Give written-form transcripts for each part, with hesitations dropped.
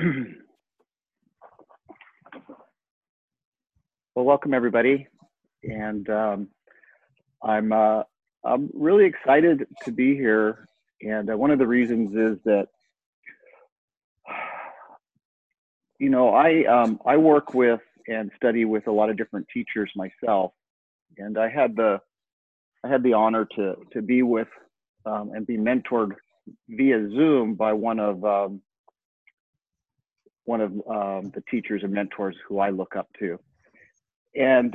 Well, welcome everybody, and I'm uh, I'm really excited to be here. And one of the reasons is that I work with and study with a lot of different teachers myself, and I had the honor to be with and be mentored via Zoom by one of the teachers and mentors who I look up to, and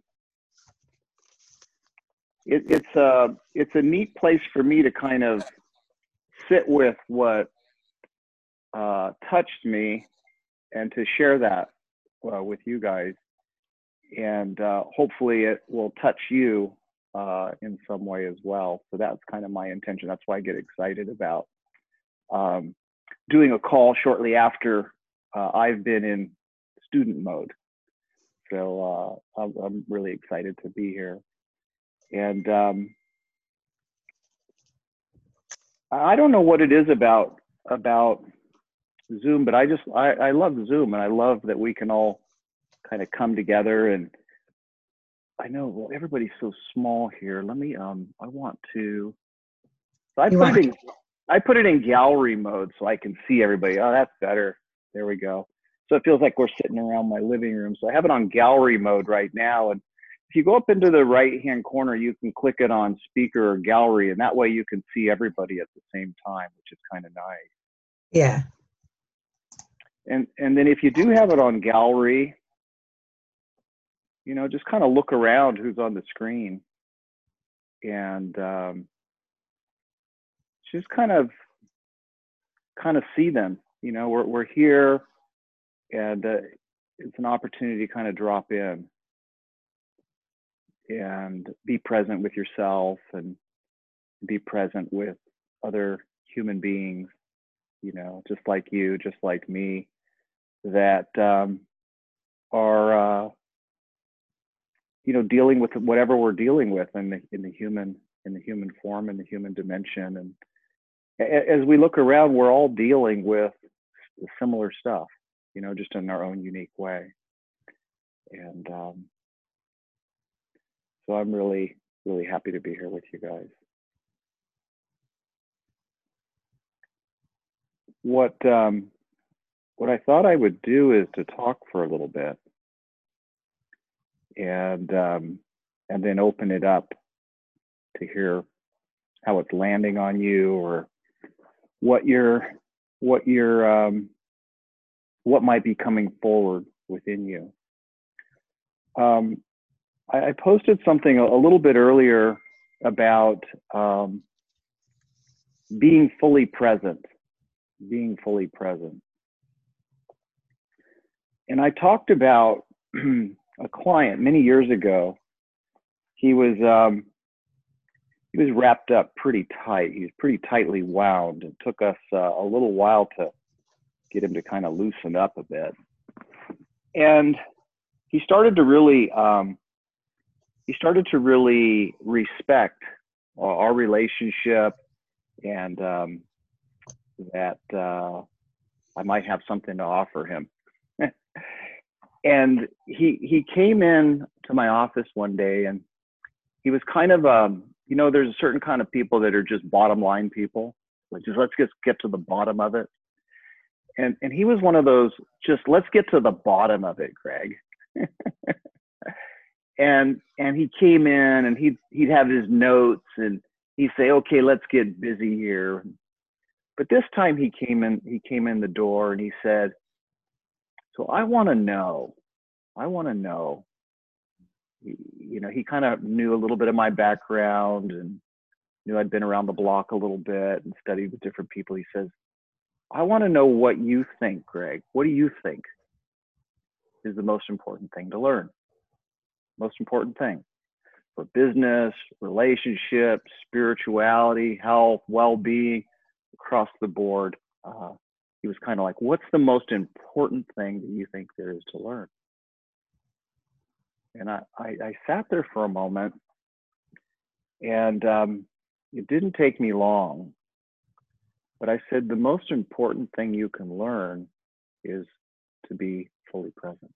it's a neat place for me to kind of sit with what touched me and to share that with you guys, and hopefully it will touch you in some way as well. So that's kind of my intention. That's why I get excited about um, doing a call shortly after I've been in student mode. So I'm really excited to be here. And I don't know what it is about Zoom, but I love Zoom, and I love that we can all kind of come together. And I know, well, everybody's so small here. Let me I want to. So I put it in gallery mode so I can see everybody. Oh, that's better. There we go. So it feels like we're sitting around my living room. So I have it on gallery mode right now. And if you go up into the right-hand corner, you can click it on speaker or gallery, and that way you can see everybody at the same time, which is kind of nice. Yeah. And then if you do have it on gallery, just kind of look around who's on the screen, and just kind of see them. We're here, and it's an opportunity to kind of drop in and be present with yourself and be present with other human beings, just like you, just like me, that are dealing with whatever we're dealing with in the human form, in the human dimension. And as we look around, we're all dealing with similar stuff, just in our own unique way. And so I'm really, really happy to be here with you guys. What I thought I would do is to talk for a little bit, and then open it up to hear how it's landing on you, or what might be coming forward within you. I posted something a little bit earlier about being fully present. And I talked about a client many years ago. He was wrapped up pretty tight. He was pretty tightly wound. It took us a little while to get him to kind of loosen up a bit. And he started to really respect our relationship, and that I might have something to offer him. And he came in to my office one day, and he was kind of there's a certain kind of people that are just bottom line people, like, just let's just get to the bottom of it. And he was one of those, just let's get to the bottom of it, Greg. and he came in, and he'd have his notes, and he'd say, okay, let's get busy here. But this time he came in the door, and he said, so I want to know, he kind of knew a little bit of my background, and knew I'd been around the block a little bit and studied with different people. He says, I want to know what you think, Greg. What do you think is the most important thing to learn? Most important thing for business, relationships, spirituality, health, well-being, across the board. He was kind of like, what's the most important thing that you think there is to learn? And I sat there for a moment, and it didn't take me long, but I said, the most important thing you can learn is to be fully present.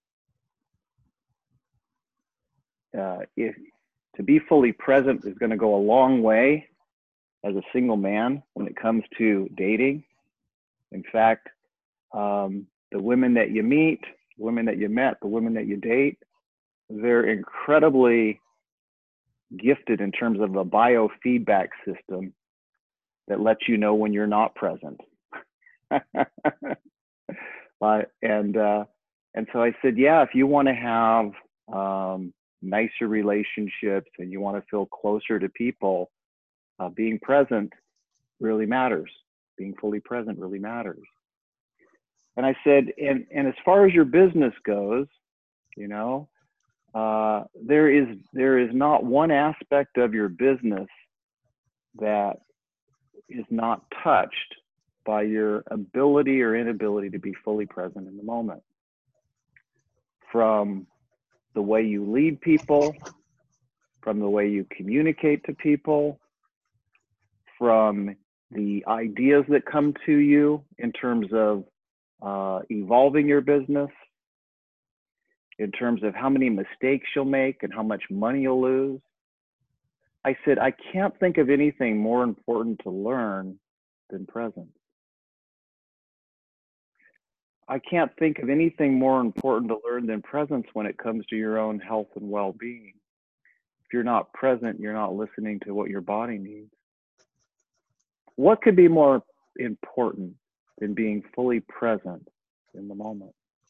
If to be fully present is going to go a long way as a single man when it comes to dating. In fact, the women that you meet, women that you met, the women that you date, they're incredibly gifted in terms of a biofeedback system that lets you know when you're not present. And so I said, yeah, if you want to have nicer relationships and you want to feel closer to people, being present really matters. Being fully present really matters. And I said, and as far as your business goes, you know, there is not one aspect of your business that is not touched by your ability or inability to be fully present in the moment. From the way you lead people, from the way you communicate to people, from the ideas that come to you in terms of evolving your business, in terms of how many mistakes you'll make and how much money you'll lose. I said, I can't think of anything more important to learn than presence. I can't think of anything more important to learn than presence when it comes to your own health and well-being. If you're not present, you're not listening to what your body needs. What could be more important than being fully present in the moment?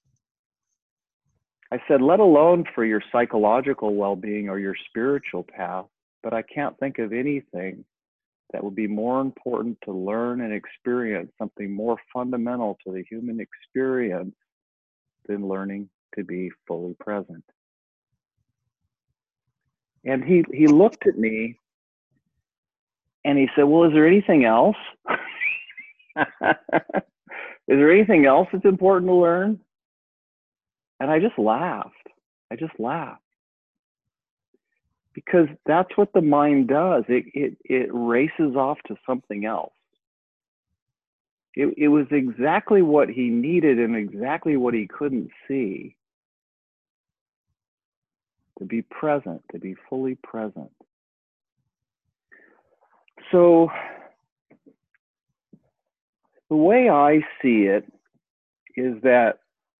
I said, let alone for your psychological well-being or your spiritual path, but I can't think of anything that would be more important to learn and experience, something more fundamental to the human experience than learning to be fully present. And he looked at me and he said, well, is there anything else? Is there anything else that's important to learn? And I just laughed. Because that's what the mind does. It races off to something else. It was exactly what he needed and exactly what he couldn't see. To be present, to be fully present. So the way I see it is that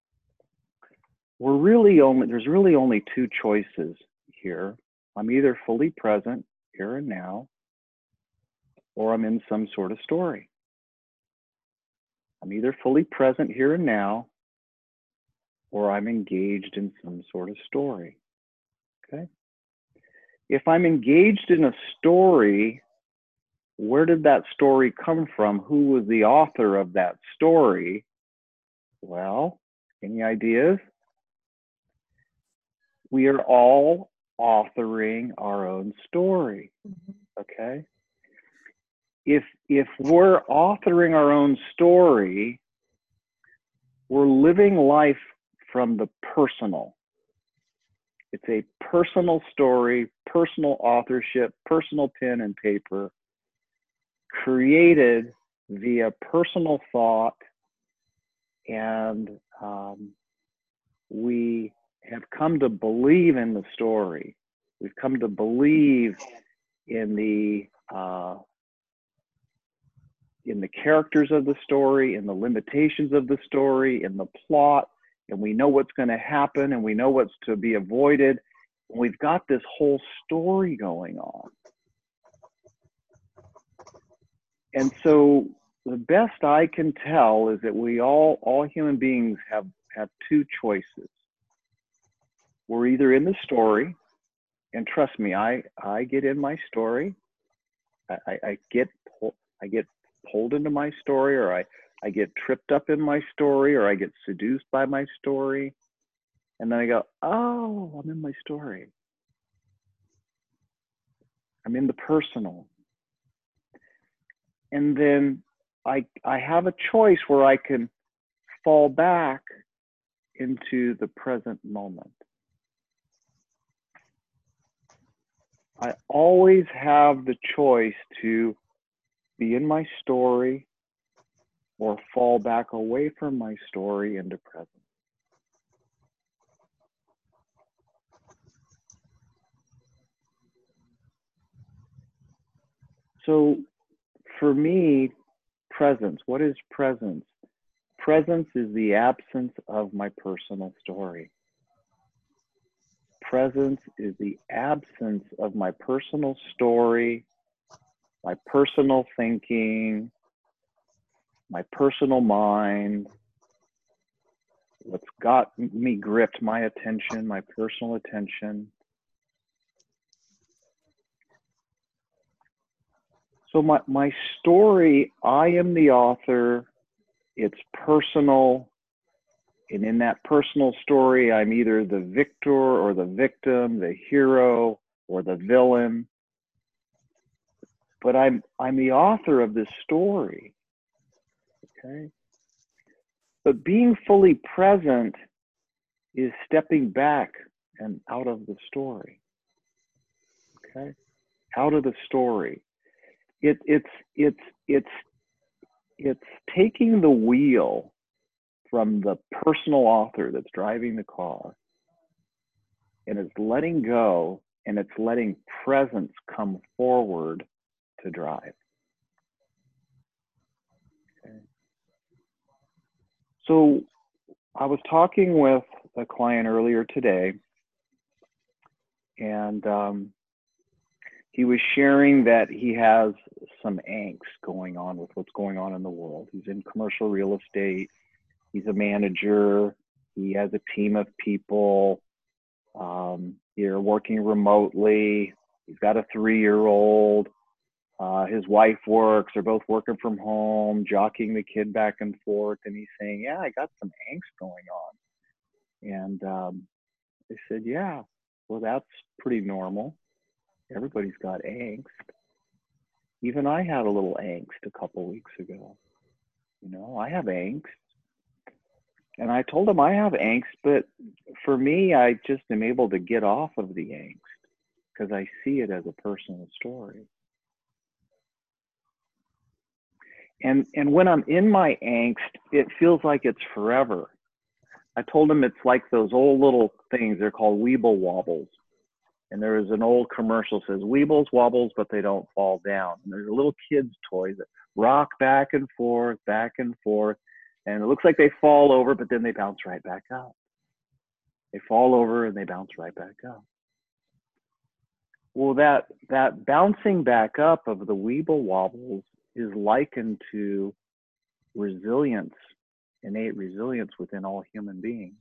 there's really only two choices here. I'm either fully present here and now, or I'm in some sort of story. I'm either fully present here and now, or I'm engaged in some sort of story. Okay? If I'm engaged in a story, where did that story come from? Who was the author of that story? Well, any ideas? We are all authoring our own story. Okay? If we're authoring our own story, we're living life from the personal. It's a personal story, personal authorship, personal pen and paper, created via personal thought, and we have come to believe in the story. We've come to believe in the characters of the story, in the limitations of the story, in the plot, and we know what's going to happen, and we know what's to be avoided. We've got this whole story going on. And so the best I can tell is that we all human beings have two choices. We're either in the story, and trust me, I get in my story. I get pulled into my story, or I get tripped up in my story, or I get seduced by my story. And then I go, oh, I'm in my story. I'm in the personal. And then I have a choice where I can fall back into the present moment. I always have the choice to be in my story or fall back away from my story into presence. So for me, presence, what is presence? Presence is the absence of my personal story. Presence is the absence of my personal story, my personal thinking, my personal mind, what's got me gripped, my attention, my personal attention. So my story, I am the author, it's personal, and in that personal story, I'm either the victor or the victim, the hero or the villain. But I'm the author of this story. Okay. But being fully present is stepping back and out of the story. Okay. Out of the story. It's taking the wheel from the personal author that's driving the car, and it's letting go, and it's letting presence come forward to drive. Okay. So I was talking with a client earlier today, and he was sharing that he has some angst going on with what's going on in the world. He's in commercial real estate. He's a manager. He has a team of people. They're working remotely. He's got a 3-year-old. His wife works. They're both working from home, jockeying the kid back and forth. And he's saying, yeah, I got some angst going on. And they said, yeah, well, that's pretty normal. Everybody's got angst. Even I had a little angst a couple weeks ago. You know, I have angst. And I told him I have angst, but for me, I just am able to get off of the angst because I see it as a personal story. And when I'm in my angst, it feels like it's forever. I told him it's like those old little things. They're called Weeble Wobbles. And there is an old commercial that says, Weebles wobbles, but they don't fall down. And there's a little kid's toy that rock back and forth, and it looks like they fall over, but then they bounce right back up. They fall over and they bounce right back up. Well, that bouncing back up of the Weeble Wobbles is likened to resilience, innate resilience within all human beings.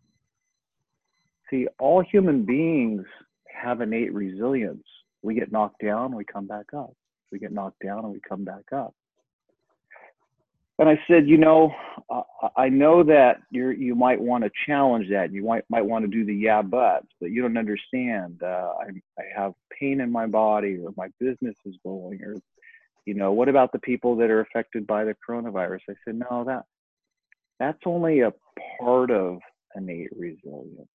See, all human beings have innate resilience. We get knocked down, we come back up. We get knocked down and we come back up. And I said, you know, I know that you might want to challenge that. You might want to do the yeah buts, but you don't understand. I have pain in my body, or my business is going, or, you know, what about the people that are affected by the coronavirus? I said, no, that's only a part of innate resilience.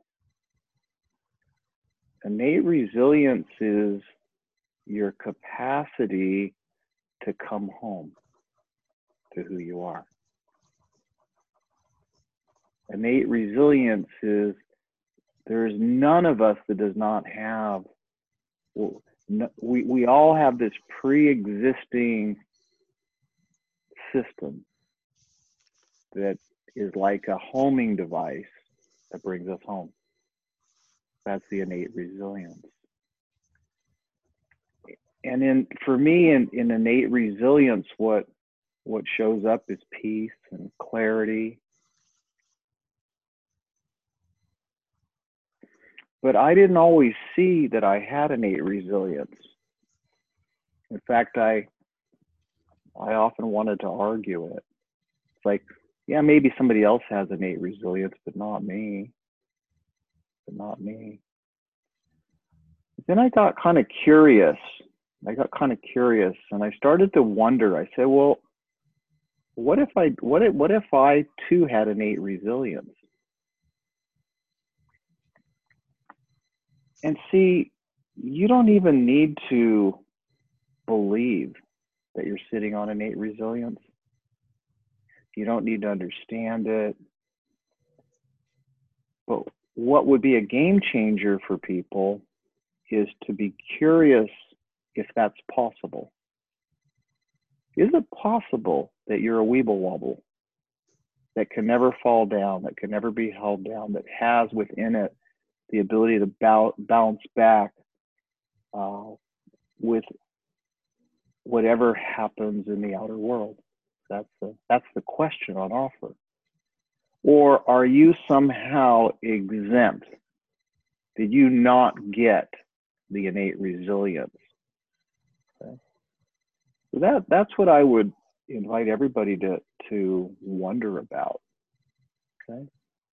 Innate resilience is your capacity to come home to who you are. Innate resilience is there's none of us that does not have, we all have this pre-existing system that is like a homing device that brings us home. That's the innate resilience. And for me, in innate resilience, what shows up is peace and clarity. But I didn't always see that I had innate resilience. In fact, I often wanted to argue it. It's like, yeah, maybe somebody else has innate resilience, but not me. Then I got kind of curious. And I started to wonder. I said, well, what if I too had innate resilience? And see, you don't even need to believe that you're sitting on innate resilience. You don't need to understand it. But what would be a game changer for people is to be curious if that's possible. Is it possible that you're a weeble wobble that can never fall down, that can never be held down, that has within it the ability to bounce back with whatever happens in the outer world? That's the question on offer. Or are you somehow exempt? Did you not get the innate resilience? Okay. So that's what I would invite everybody to wonder about. Okay.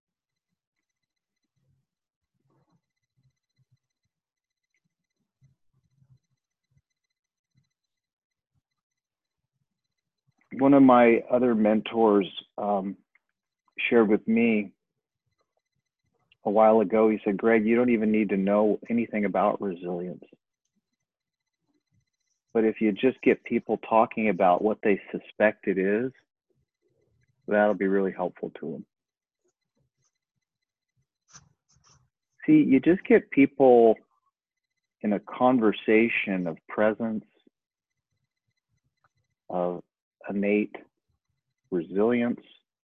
One of my other mentors shared with me a while ago. He said, Greg, you don't even need to know anything about resilience. But if you just get people talking about what they suspect it is, that'll be really helpful to them. See, you just get people in a conversation of presence, of innate resilience,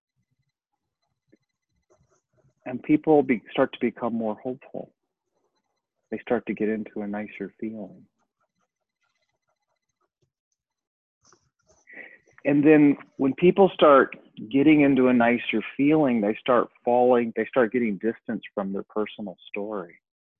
and people start to become more hopeful. They start to get into a nicer feeling. And then when people start getting into a nicer feeling, they start getting distance from their personal story.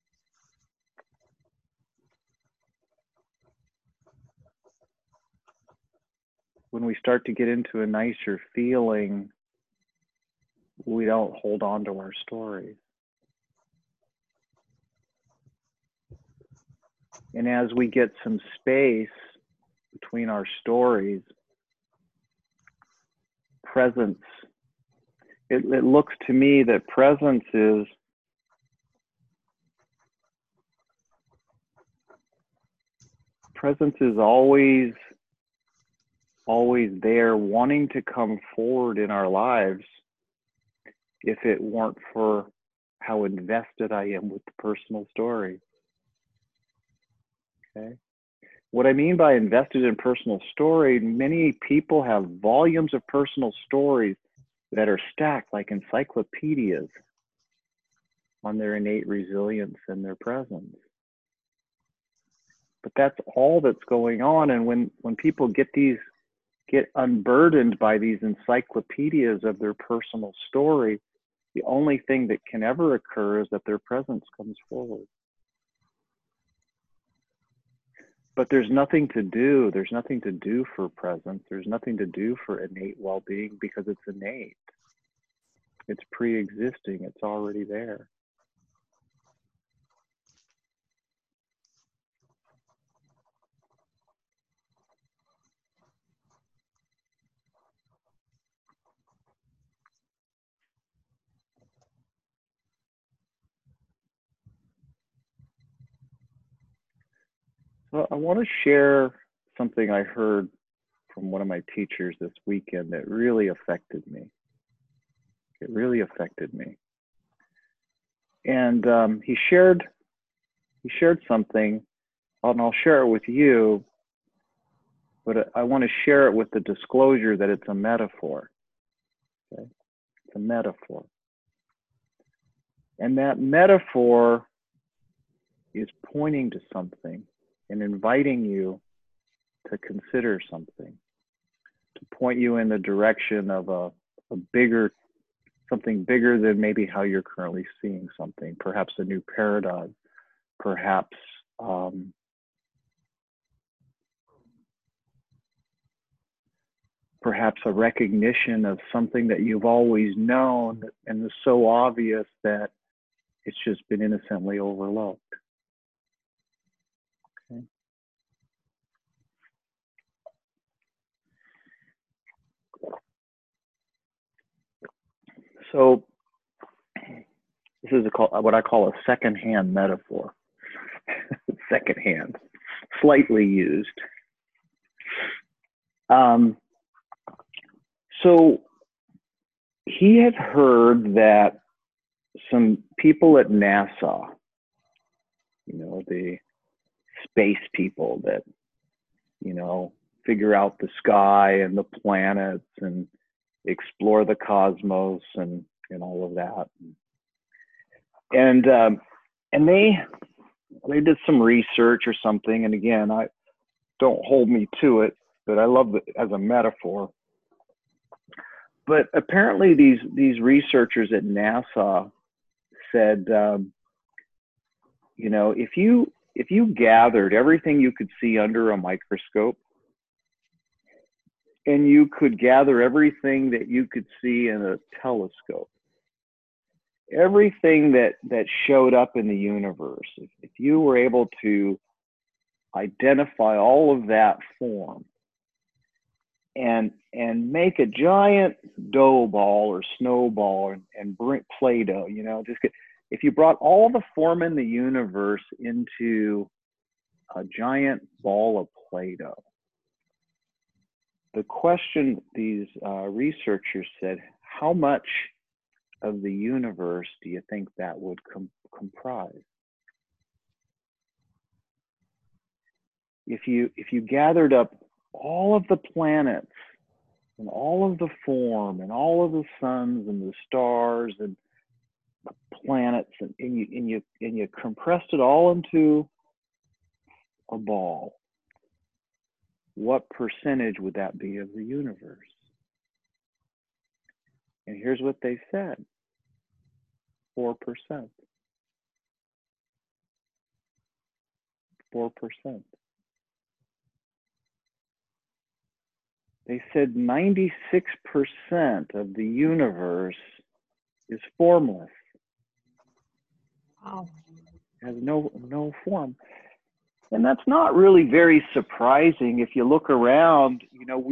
When we start to get into a nicer feeling, we don't hold on to our stories. And as we get some space between our stories, presence, it looks to me that presence is always there, wanting to come forward in our lives if it weren't for how invested I am with the personal story. Okay. What I mean by invested in personal story, many people have volumes of personal stories that are stacked like encyclopedias on their innate resilience and their presence. But that's all that's going on. And when people get unburdened by these encyclopedias of their personal story, the only thing that can ever occur is that their presence comes forward. But there's nothing to do. There's nothing to do for presence. There's nothing to do for innate well-being because it's innate. It's pre-existing. It's already there. Well, I want to share something I heard from one of my teachers this weekend that really affected me. It really affected me. And he shared something, and I'll share it with you, but I want to share it with the disclosure that it's a metaphor. Okay? It's a metaphor. And that metaphor is pointing to something and inviting you to consider something, to point you in the direction of something bigger than maybe how you're currently seeing something, perhaps a new paradigm, perhaps a recognition of something that you've always known and is so obvious that it's just been innocently overlooked. Okay. So this is what I call a secondhand metaphor. Secondhand, slightly used. So he had heard that some people at NASA, you know, the space people that, you know, figure out the sky and the planets and explore the cosmos and all of that. And they did some research or something. And again, I don't hold me to it, but I love it as a metaphor. But apparently these researchers at NASA said, you know, if you gathered everything you could see under a microscope, and you could gather everything that you could see in a telescope, everything that showed up in the universe, if you were able to identify all of that form and make a giant dough ball or snowball and bring Play-Doh, you know, if you brought all the form in the universe into a giant ball of Play-Doh, the question these researchers said, how much of the universe do you think that would comprise? If you gathered up all of the planets and all of the form and all of the suns and the stars and the planets and you compressed it all into a ball, what percentage would that be of the universe? And here's what they said: 4%. 4%. They said 96% of the universe is formless. Wow. It has no form. And that's not really very surprising. If you look around, you know,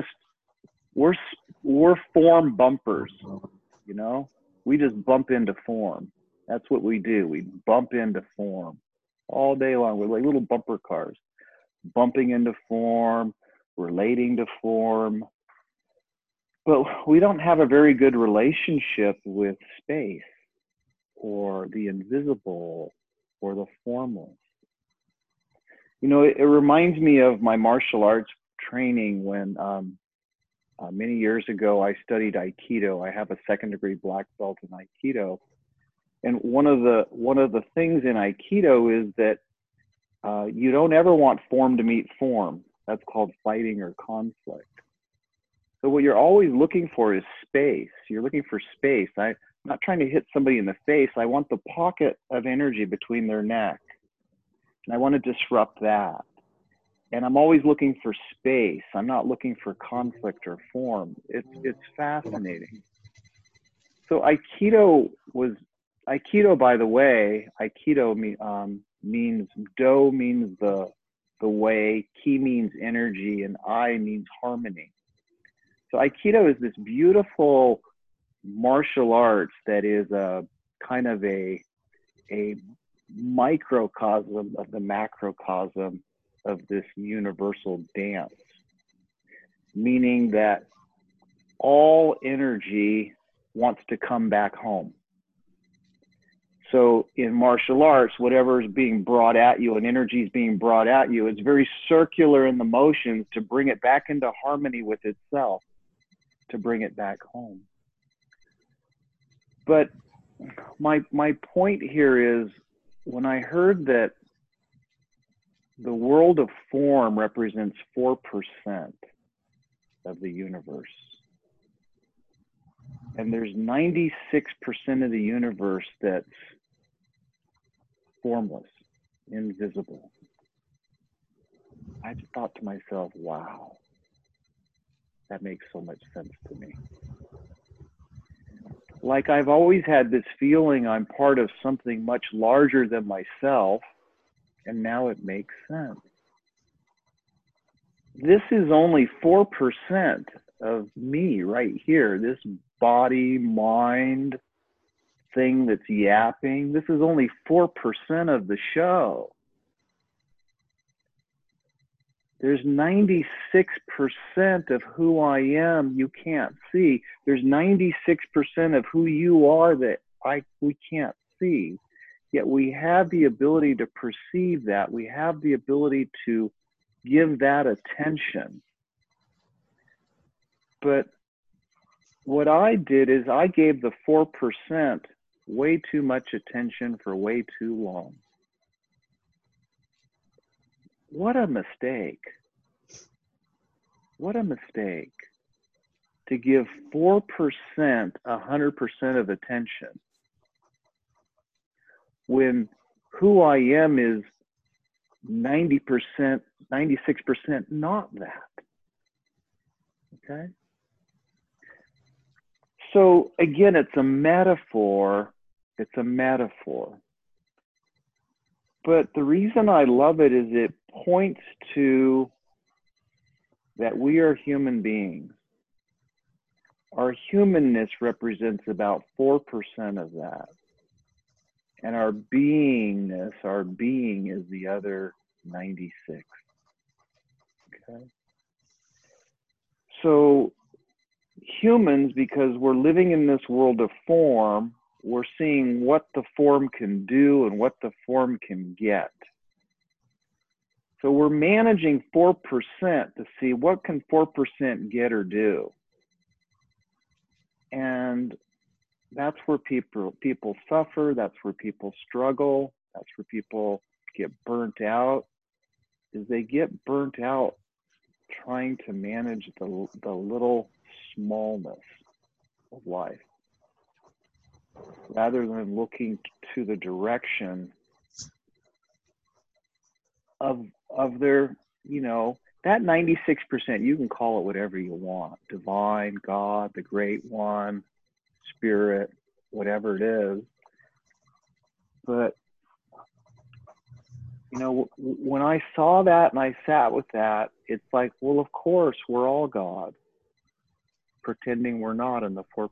we're form bumpers, you know? We just bump into form. That's what we do. We bump into form all day long. We're like little bumper cars, bumping into form, relating to form. But we don't have a very good relationship with space or the invisible or the formless. You know, it reminds me of my martial arts training when many years ago I studied Aikido. I have a second-degree black belt in Aikido, and one of the things in Aikido is that you don't ever want form to meet form. That's called fighting or conflict. So what you're always looking for is space. You're looking for space. I'm not trying to hit somebody in the face. I want the pocket of energy between their neck. And I want to disrupt that. And I'm always looking for space. I'm not looking for conflict or form. It's fascinating. So Aikido, by the way, Aikido means Do means the way, Ki means energy, and I means harmony. So Aikido is this beautiful martial arts that is a kind of a microcosm of the macrocosm of this universal dance, meaning that all energy wants to come back home. So in martial arts, whatever is being brought at you and energy is being brought at you, it's very circular in the motions to bring it back into harmony with itself, to bring it back home. But my point here is, when I heard that the world of form represents 4% of the universe, and there's 96% of the universe that's formless, invisible, I just thought to myself, wow, that makes so much sense to me. Like, I've always had this feeling I'm part of something much larger than myself, and now it makes sense. This is only 4% of me right here, this body, mind thing that's yapping. This is only 4% of the show. There's 96% of who I am you can't see. There's 96% of who you are that we can't see. Yet we have the ability to perceive that. We have the ability to give that attention. But what I did is I gave the 4% way too much attention for way too long. What a mistake. What a mistake to give 4%, 100% of attention when who I am is 90%, 96% not that. Okay? So again, it's a metaphor. It's a metaphor. But the reason I love it is it points to that we are human beings. Our humanness represents about 4% of that. And our beingness, our being is the other 96. Okay? So humans, because we're living in this world of form, we're seeing what the form can do and what the form can get. So we're managing 4% to see what can 4% get or do. And that's where people suffer, that's where people struggle, that's where people get burnt out, is they get burnt out trying to manage the little smallness of life, rather than looking to the direction of their, you know, that 96%, you can call it whatever you want, divine, God, the great one, spirit, whatever it is. But, you know, when I saw that and I sat with that, it's like, well, of course, we're all God, pretending we're not in the 4%.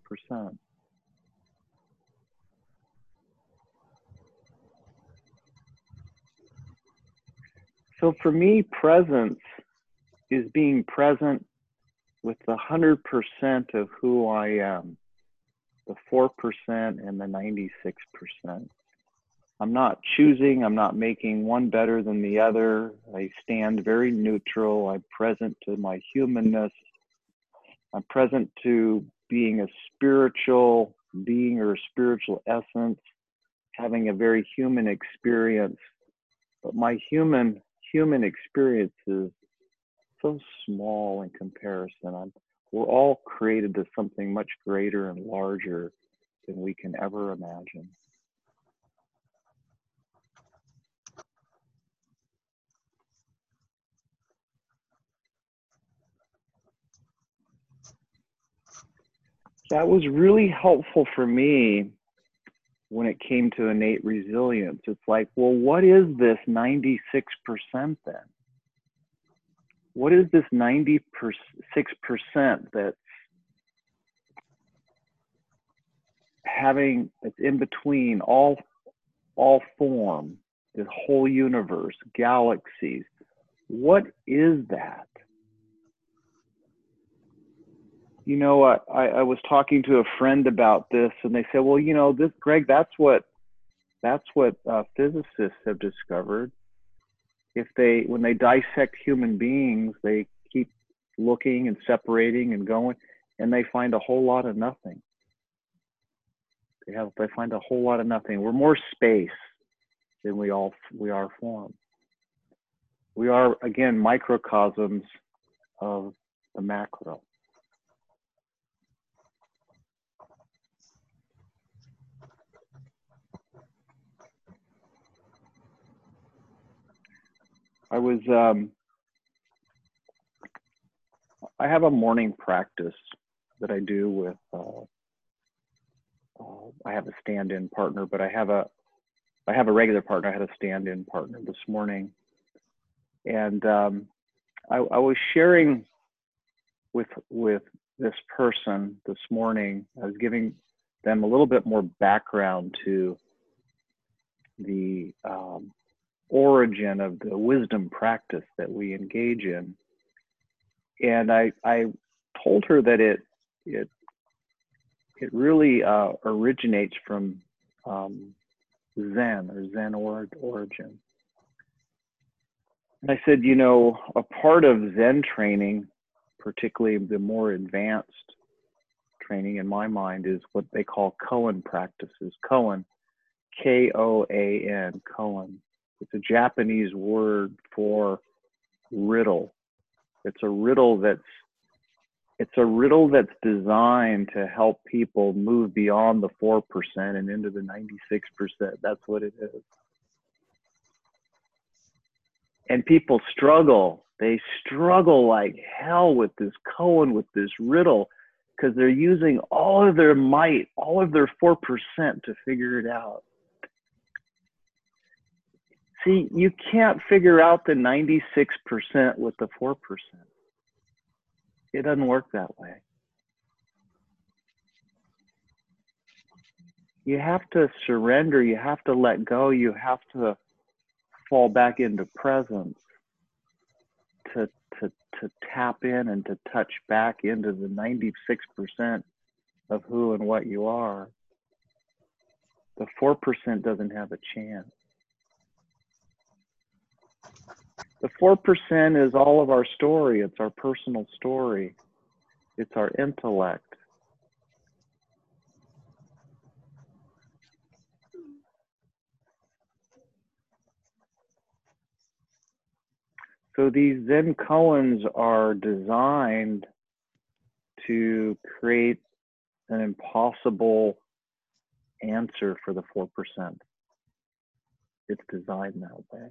So for me, presence is being present with the 100% of who I am, the 4% and the 96%. I'm not choosing, I'm not making one better than the other. I stand very neutral. I'm present to my humanness. I'm present to being a spiritual being or a spiritual essence, having a very human experience. But my human experience is so small in comparison. We're all created to something much greater and larger than we can ever imagine. That was really helpful for me when it came to innate resilience. It's like, well, what is this 96% then? What is this 96% that's it's in between all form, this whole universe, galaxies? What is that? You know, I was talking to a friend about this, and they said, well, you know, this, Greg, that's what physicists have discovered. When they dissect human beings, they keep looking and separating and going, and they find a whole lot of nothing. They find a whole lot of nothing. We're more space than we are form. We are, again, microcosms of the macro. I have a morning practice that I do with, I have a stand-in partner, but I have a regular partner. I had a stand-in partner this morning. And I was sharing with this person this morning. I was giving them a little bit more background to the origin of the wisdom practice that we engage in. And I told her that it really originates from Zen, or Zen origin. And I said, you know, a part of Zen training, particularly the more advanced training in my mind, is what they call koan practices. Koan, K-O-A-N, koan. It's a Japanese word for riddle. It's a riddle that's designed to help people move beyond the 4% and into the 96%. That's what it is. And people struggle. They struggle like hell with this koan, with this riddle, because they're using all of their might, all of their 4% to figure it out. See, you can't figure out the 96% with the 4%. It doesn't work that way. You have to surrender. You have to let go. You have to fall back into presence to tap in and to touch back into the 96% of who and what you are. The 4% doesn't have a chance. The 4% is all of our story. It's our personal story. It's our intellect. So these Zen koans are designed to create an impossible answer for the 4%. It's designed that way.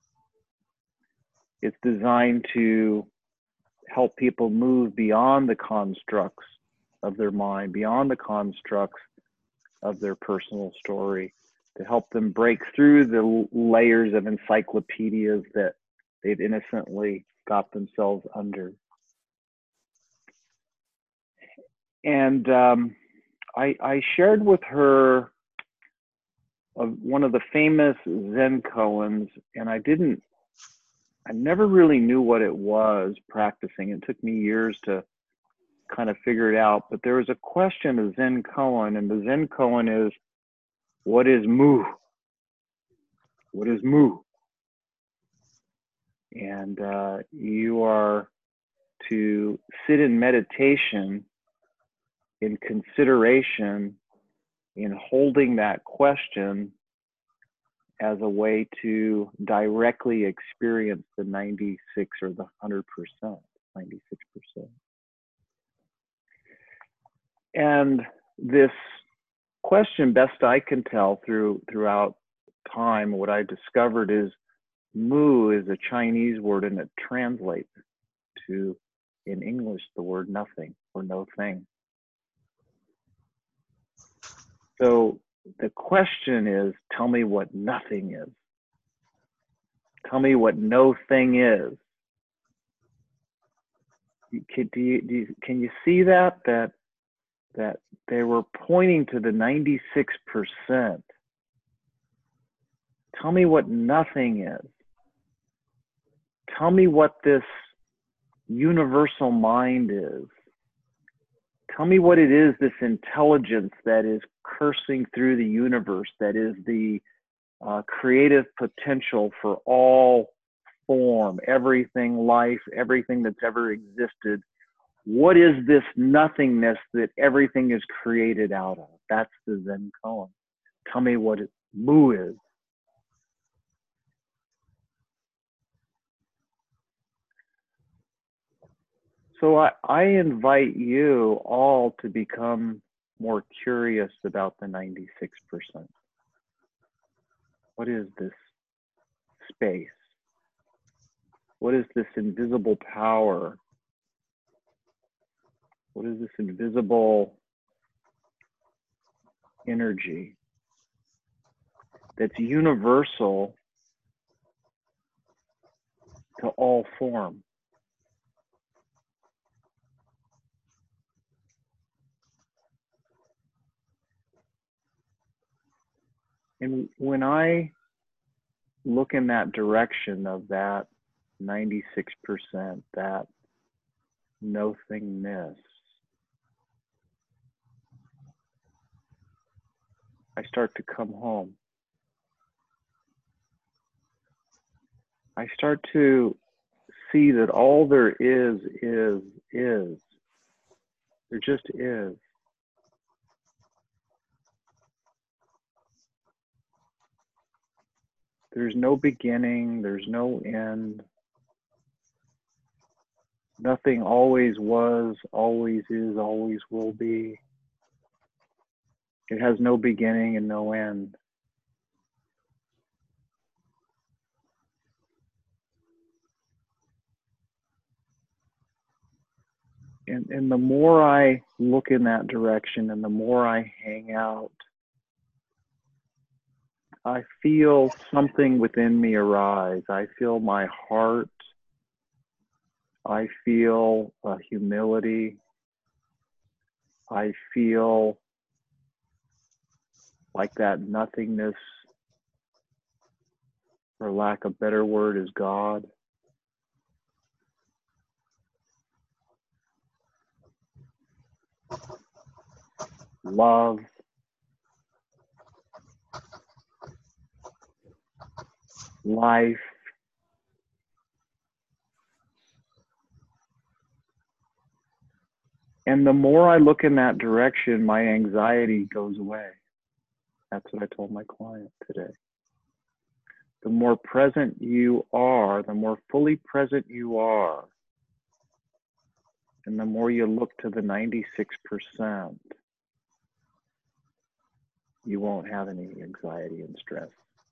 It's designed to help people move beyond the constructs of their mind, beyond the constructs of their personal story, to help them break through the layers of encyclopedias that they've innocently got themselves under. And I shared with her one of the famous Zen koans, and I never really knew what it was practicing. It took me years to kind of figure it out, but there was a question of Zen koan, and the Zen koan is, what is mu? What is mu? And you are to sit in meditation, in consideration, in holding that question as a way to directly experience the 96 or the 100%, 96%. And this question, best I can tell throughout time, what I discovered is mu is a Chinese word, and it translates to, in English, the word nothing or no thing. So the question is, tell me what nothing is. Tell me what no thing is. Can you see that they were pointing to the 96%? Tell me what nothing is. Tell me what this universal mind is. Tell me what it is, this intelligence that is coursing through the universe, that is the creative potential for all form, everything, life, everything that's ever existed. What is this nothingness that everything is created out of? That's the Zen koan. Tell me what mu is. So I invite you all to become more curious about the 96%. What is this space? What is this invisible power? What is this invisible energy that's universal to all form? And when I look in that direction of that 96%, that nothingness, I start to come home. I start to see that all there is. There just is. There's no beginning, there's no end. Nothing always was, always is, always will be. It has no beginning and no end. And the more I look in that direction and the more I hang out, I feel something within me arise. I feel my heart. I feel humility. I feel like that nothingness, for lack of a better word, is God. Love. Life. And the more I look in that direction, my anxiety goes away. That's what I told my client today. The more present you are, the more fully present you are, and the more you look to the 96%, you won't have any anxiety and stress.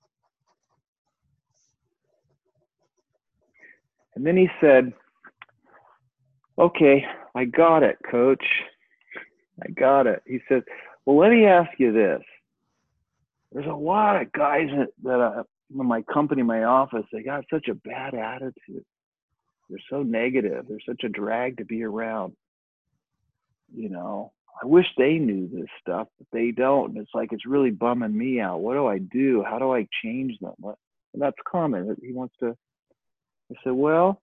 And then he said, okay, I got it, coach. I got it. He said, well, let me ask you this. There's a lot of guys that in my company, my office, they got such a bad attitude. They're so negative. They're such a drag to be around. You know, I wish they knew this stuff, but they don't. And it's like, it's really bumming me out. What do I do? How do I change them? And that's common. He wants to. I said, well,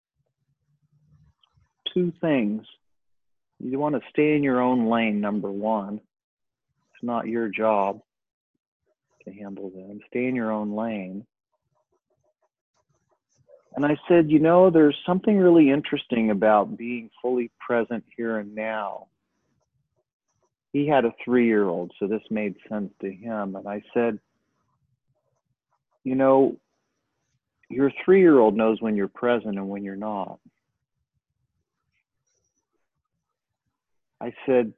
two things. You want to stay in your own lane, number one. It's not your job to handle them. Stay in your own lane. And I said, you know, there's something really interesting about being fully present here and now. He had a 3-year-old, so this made sense to him. And I said, you know, your 3-year-old knows when you're present and when you're not. I said,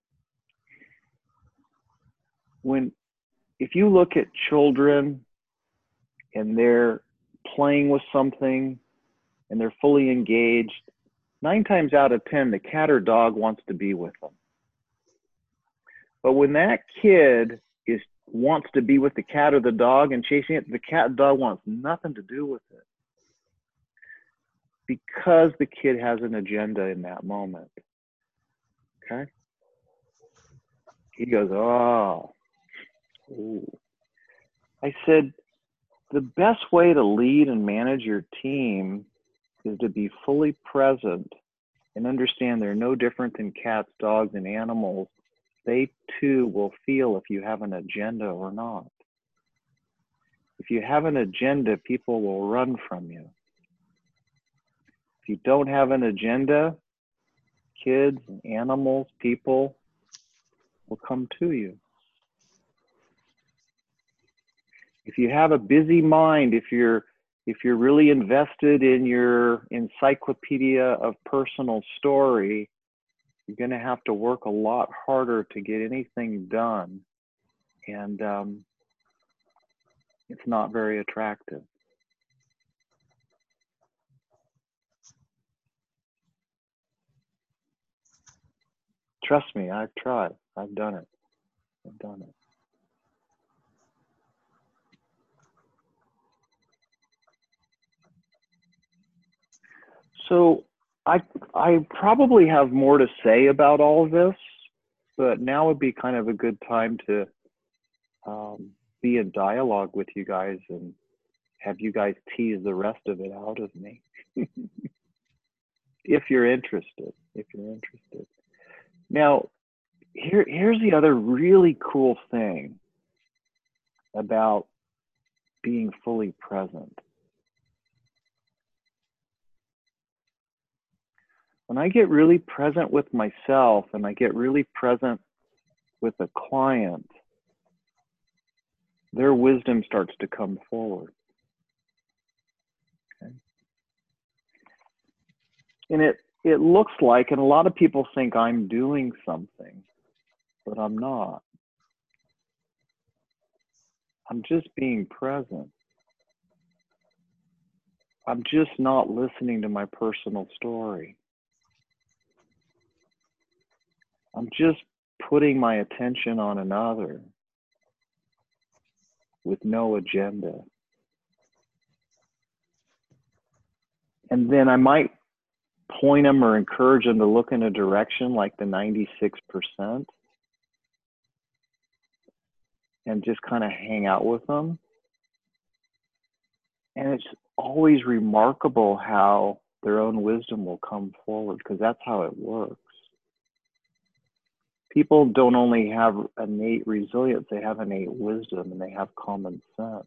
if you look at children and they're playing with something and they're fully engaged, 9 times out of 10, the cat or dog wants to be with them. But when that kid wants to be with the cat or the dog and chasing it, the cat and dog wants nothing to do with it, because the kid has an agenda in that moment. Okay? He goes, oh. Ooh. I said, the best way to lead and manage your team is to be fully present and understand they're no different than cats, dogs, and animals. They too will feel if you have an agenda or not. If you have an agenda, people will run from you. If you don't have an agenda, kids, animals, people will come to you. If you have a busy mind, if you're really invested in your encyclopedia of personal story, you're going to have to work a lot harder to get anything done. And it's not very attractive. Trust me, I've tried. I've done it. I've done it. So I probably have more to say about all of this, but now would be kind of a good time to be in dialogue with you guys and have you guys tease the rest of it out of me. If you're interested, Now, here's the other really cool thing about being fully present. When I get really present with myself and I get really present with a client, their wisdom starts to come forward. Okay. And it looks like, and a lot of people think I'm doing something, but I'm not. I'm just being present. I'm just not listening to my personal story. I'm just putting my attention on another with no agenda. And then I might point them or encourage them to look in a direction like the 96% and just kind of hang out with them. And it's always remarkable how their own wisdom will come forward, because that's how it works. People don't only have innate resilience, they have innate wisdom and they have common sense.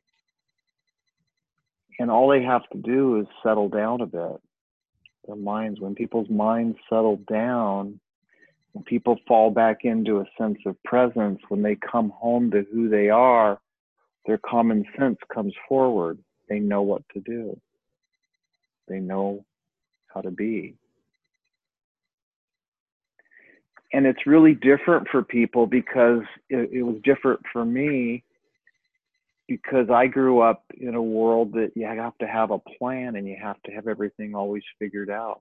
And all they have to do is settle down a bit. Their minds, when people's minds settle down, when people fall back into a sense of presence, when they come home to who they are, their common sense comes forward. They know what to do. They know how to be. And it's really different for people, because it was different for me, because I grew up in a world that you have to have a plan and you have to have everything always figured out.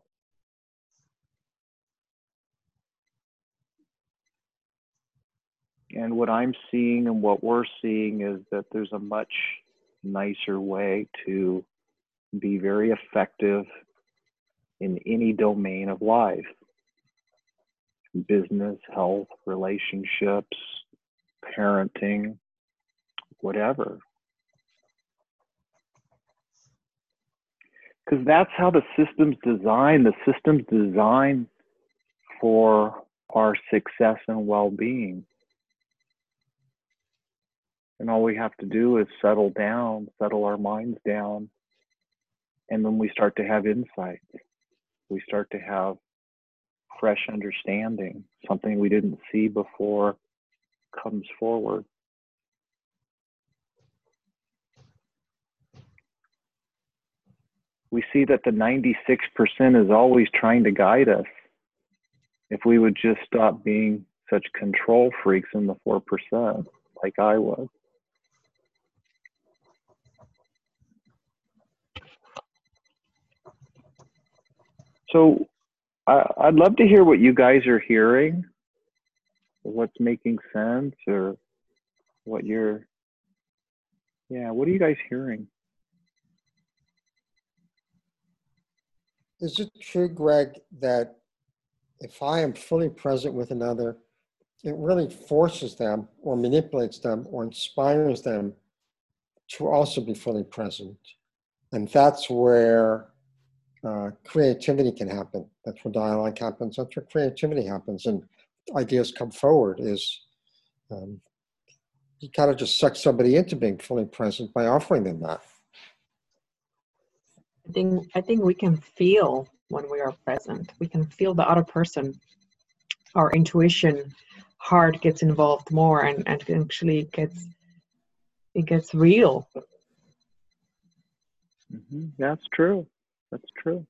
And what I'm seeing and what we're seeing is that there's a much nicer way to be very effective in any domain of life. Business, health, relationships, parenting, whatever. Because that's how the system's designed. The system's designed for our success and well-being. And all we have to do is settle down, settle our minds down. And then we start to have insights. We start to have fresh understanding. Something we didn't see before comes forward. We see that the 96% is always trying to guide us. If we would just stop being such control freaks in the 4%, like I was. So I'd love to hear what you guys are hearing, what's making sense, or what what are you guys hearing? Is it true, Greg, that if I am fully present with another, it really forces them or manipulates them or inspires them to also be fully present? And that's where creativity can happen. That's where dialogue happens. That's where creativity happens, and ideas come forward. Is you kind of just suck somebody into being fully present by offering them that. I think we can feel when we are present. We can feel the other person. Our intuition, heart gets involved more, and actually it gets real. Mm-hmm. That's true. That's true.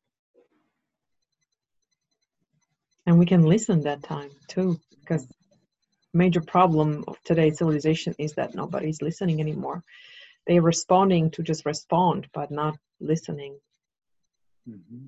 And we can listen that time too, because major problem of today's civilization is that nobody's listening anymore. They're responding to just respond, but not listening. Mm-hmm.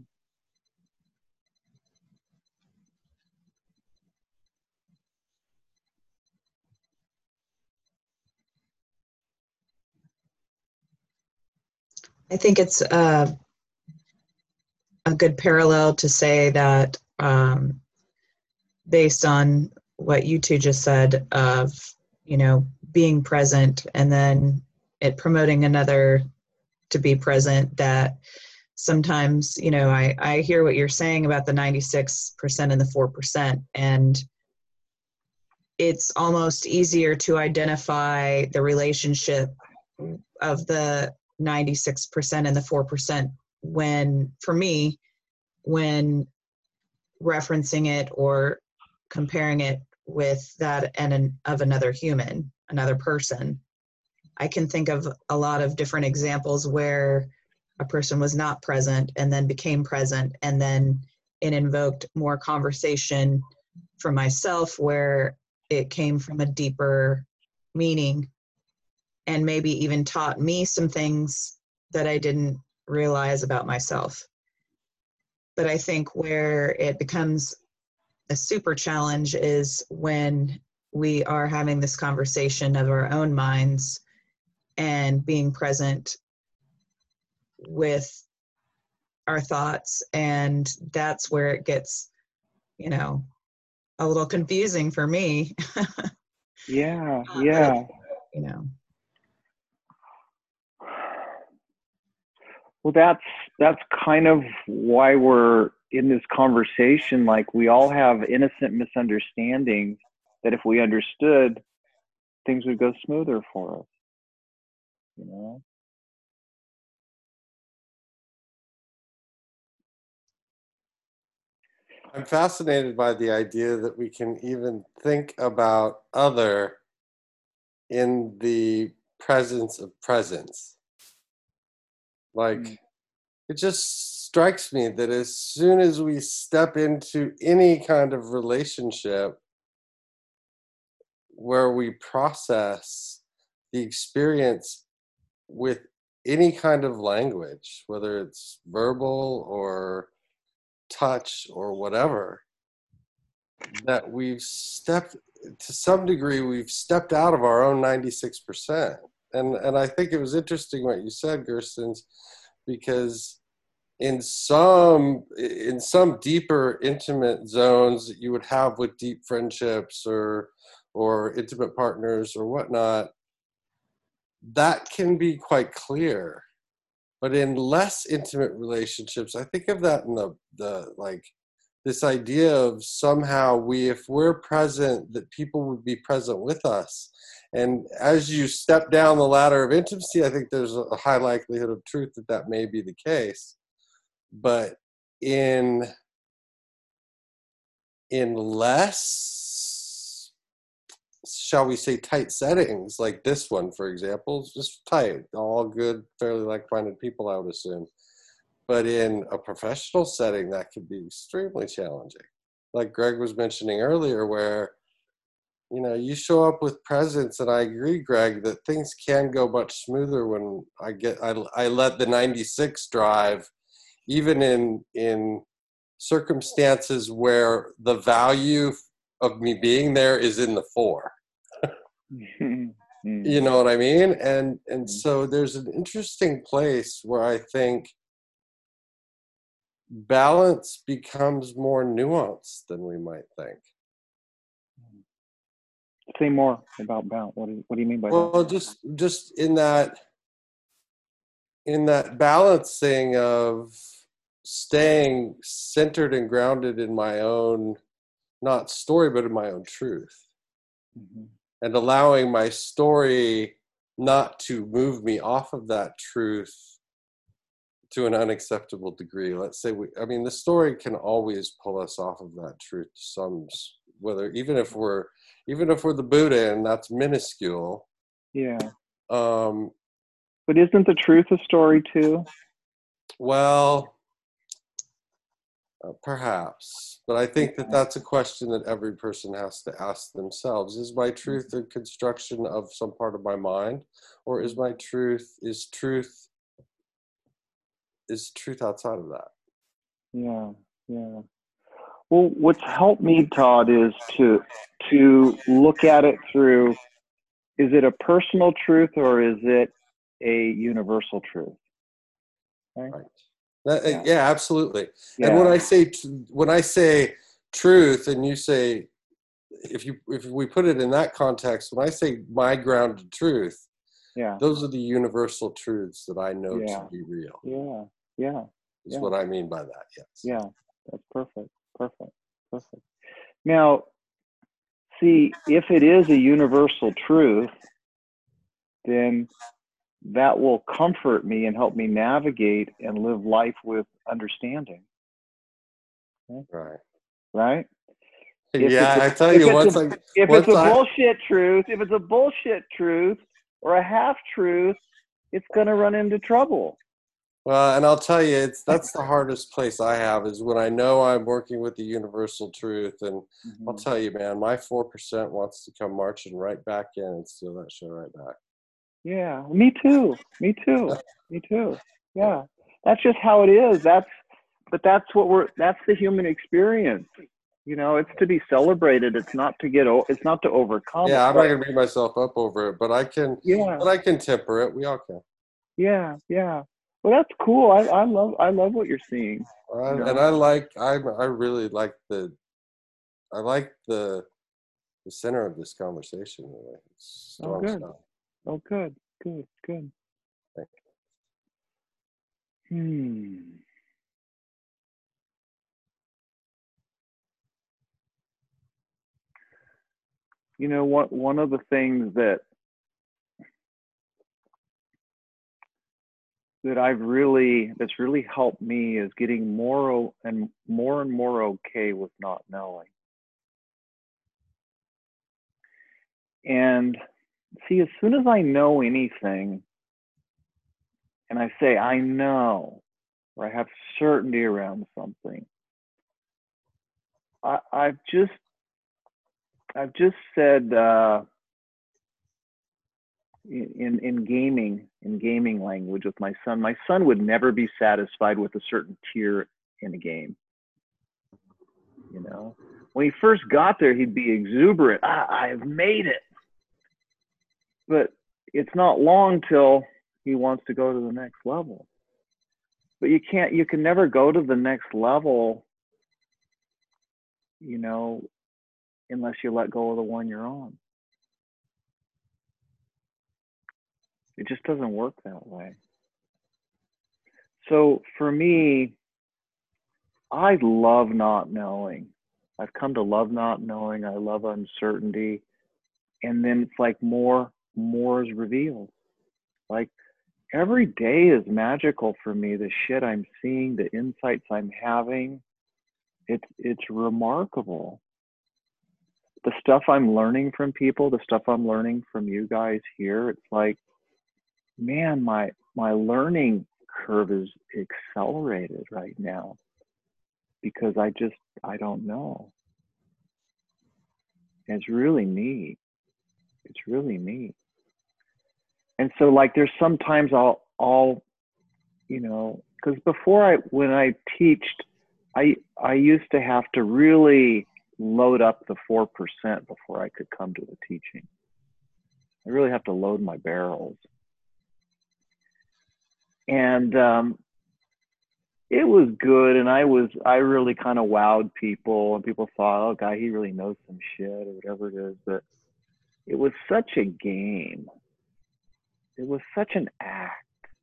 I think it's a good parallel to say that based on what you two just said of, being present and then it promoting another to be present, that sometimes, you know, I hear what you're saying about the 96% and the 4%, and it's almost easier to identify the relationship of the 96% and the 4% when, for me, when referencing it or comparing it with that and of another human, another person. I can think of a lot of different examples where a person was not present and then became present, and then it invoked more conversation for myself where it came from a deeper meaning and maybe even taught me some things that I didn't realize about myself. But I think where it becomes a super challenge is when we are having this conversation of our own minds and being present with our thoughts. And that's where it gets, you know, a little confusing for me. Yeah, Not yeah. really, you know. Well, that's kind of why we're in this conversation. Like, we all have innocent misunderstandings that if we understood, things would go smoother for us, you know? I'm fascinated by the idea that we can even think about other in the presence of presence. Like, it just strikes me that as soon as we step into any kind of relationship where we process the experience with any kind of language, whether it's verbal or touch or whatever, that we've stepped, to some degree, we've stepped out of our own 96%. And I think it was interesting what you said, Gerstens, because in some deeper intimate zones that you would have with deep friendships or intimate partners or whatnot, that can be quite clear. But in less intimate relationships, I think of that in the like this idea of somehow if we're present, that people would be present with us. And as you step down the ladder of intimacy, I think there's a high likelihood of truth that may be the case. But in less, shall we say, tight settings, like this one, for example, it's just tight, all good, fairly like-minded people, I would assume. But in a professional setting, that could be extremely challenging. Like Greg was mentioning earlier, where, you know, you show up with presence, and I agree, Greg, that things can go much smoother when I let the 96 drive, even in circumstances where the value of me being there is in the 4. You know what I mean? And so there's an interesting place where I think balance becomes more nuanced than we might think. Say more about balance. What do you mean by that? Well, just in that balancing of staying centered and grounded in my own, not story, but in my own truth. Mm-hmm. And allowing my story not to move me off of that truth to an unacceptable degree. Let's say the story can always pull us off of that truth to some, whether even if we're the Buddha, and that's minuscule. Yeah. But isn't the truth a story too? Well, perhaps, but I think that that's a question that every person has to ask themselves. Is my truth a construction of some part of my mind, or is truth outside of that? Yeah. Well, what's helped me, Todd, is to look at it through, is it a personal truth or is it a universal truth? Right. Yeah, absolutely. Yeah. And when I say truth, and you say, if we put it in that context, when I say my grounded truth, Yeah. Those are the universal truths that I know Yeah. to be real. Yeah. Yeah. Is Yeah. what I mean by that. Yes. Yeah. That's perfect. Perfect. Perfect. Now, see, if it is a universal truth, then that will comfort me and help me navigate and live life with understanding. Right. Right? Yeah, I tell if you, it's once a I bullshit truth, if it's a bullshit truth or a half truth, it's going to run into trouble. well, and I'll tell you, that's the hardest place I have is when I know I'm working with the universal truth, and I'll tell you, man, my 4% wants to come marching right back in and steal that show right back. Yeah, me too. Me too. Me too. Yeah, that's just how it is. That's the human experience. You know, it's to be celebrated. It's not to overcome. Yeah, It's I'm not like, gonna beat myself up over it, but I can temper it. We all can. yeah, yeah. Well, that's cool. I love what you're seeing. You know? And I really like the center of this conversation. Really, it's strong good. stuff. Oh, good. Thank you. You know what? One of the things that's really helped me is getting more and more okay with not knowing. And see, as soon as I know anything, and I say I know, or I have certainty around something, I've just said in gaming language with my son. My son would never be satisfied with a certain tier in a game. You know, when he first got there, he'd be exuberant. I've made it. But it's not long till he wants to go to the next level. But you can never go to the next level, you know, unless you let go of the one you're on. It just doesn't work that way. So for me, I love not knowing. I've come to love not knowing. I love uncertainty. And then it's like more is revealed. Like every day is magical for me. The shit I'm seeing, the insights I'm having, it's remarkable. The stuff I'm learning from people, the stuff I'm learning from you guys here, it's like, man, my learning curve is accelerated right now because I don't know. It's really neat. It's really neat. And so like there's sometimes I'll you know, because when I teached, I used to have to really load up the 4% before I could come to the teaching. I really have to load my barrels. And it was good, and I really kind of wowed people, and people thought, oh, guy, he really knows some shit or whatever it is. But it was such a game. It was such an act.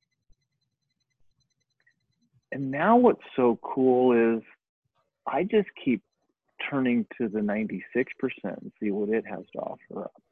And now what's so cool is I just keep turning to the 96% and see what it has to offer up.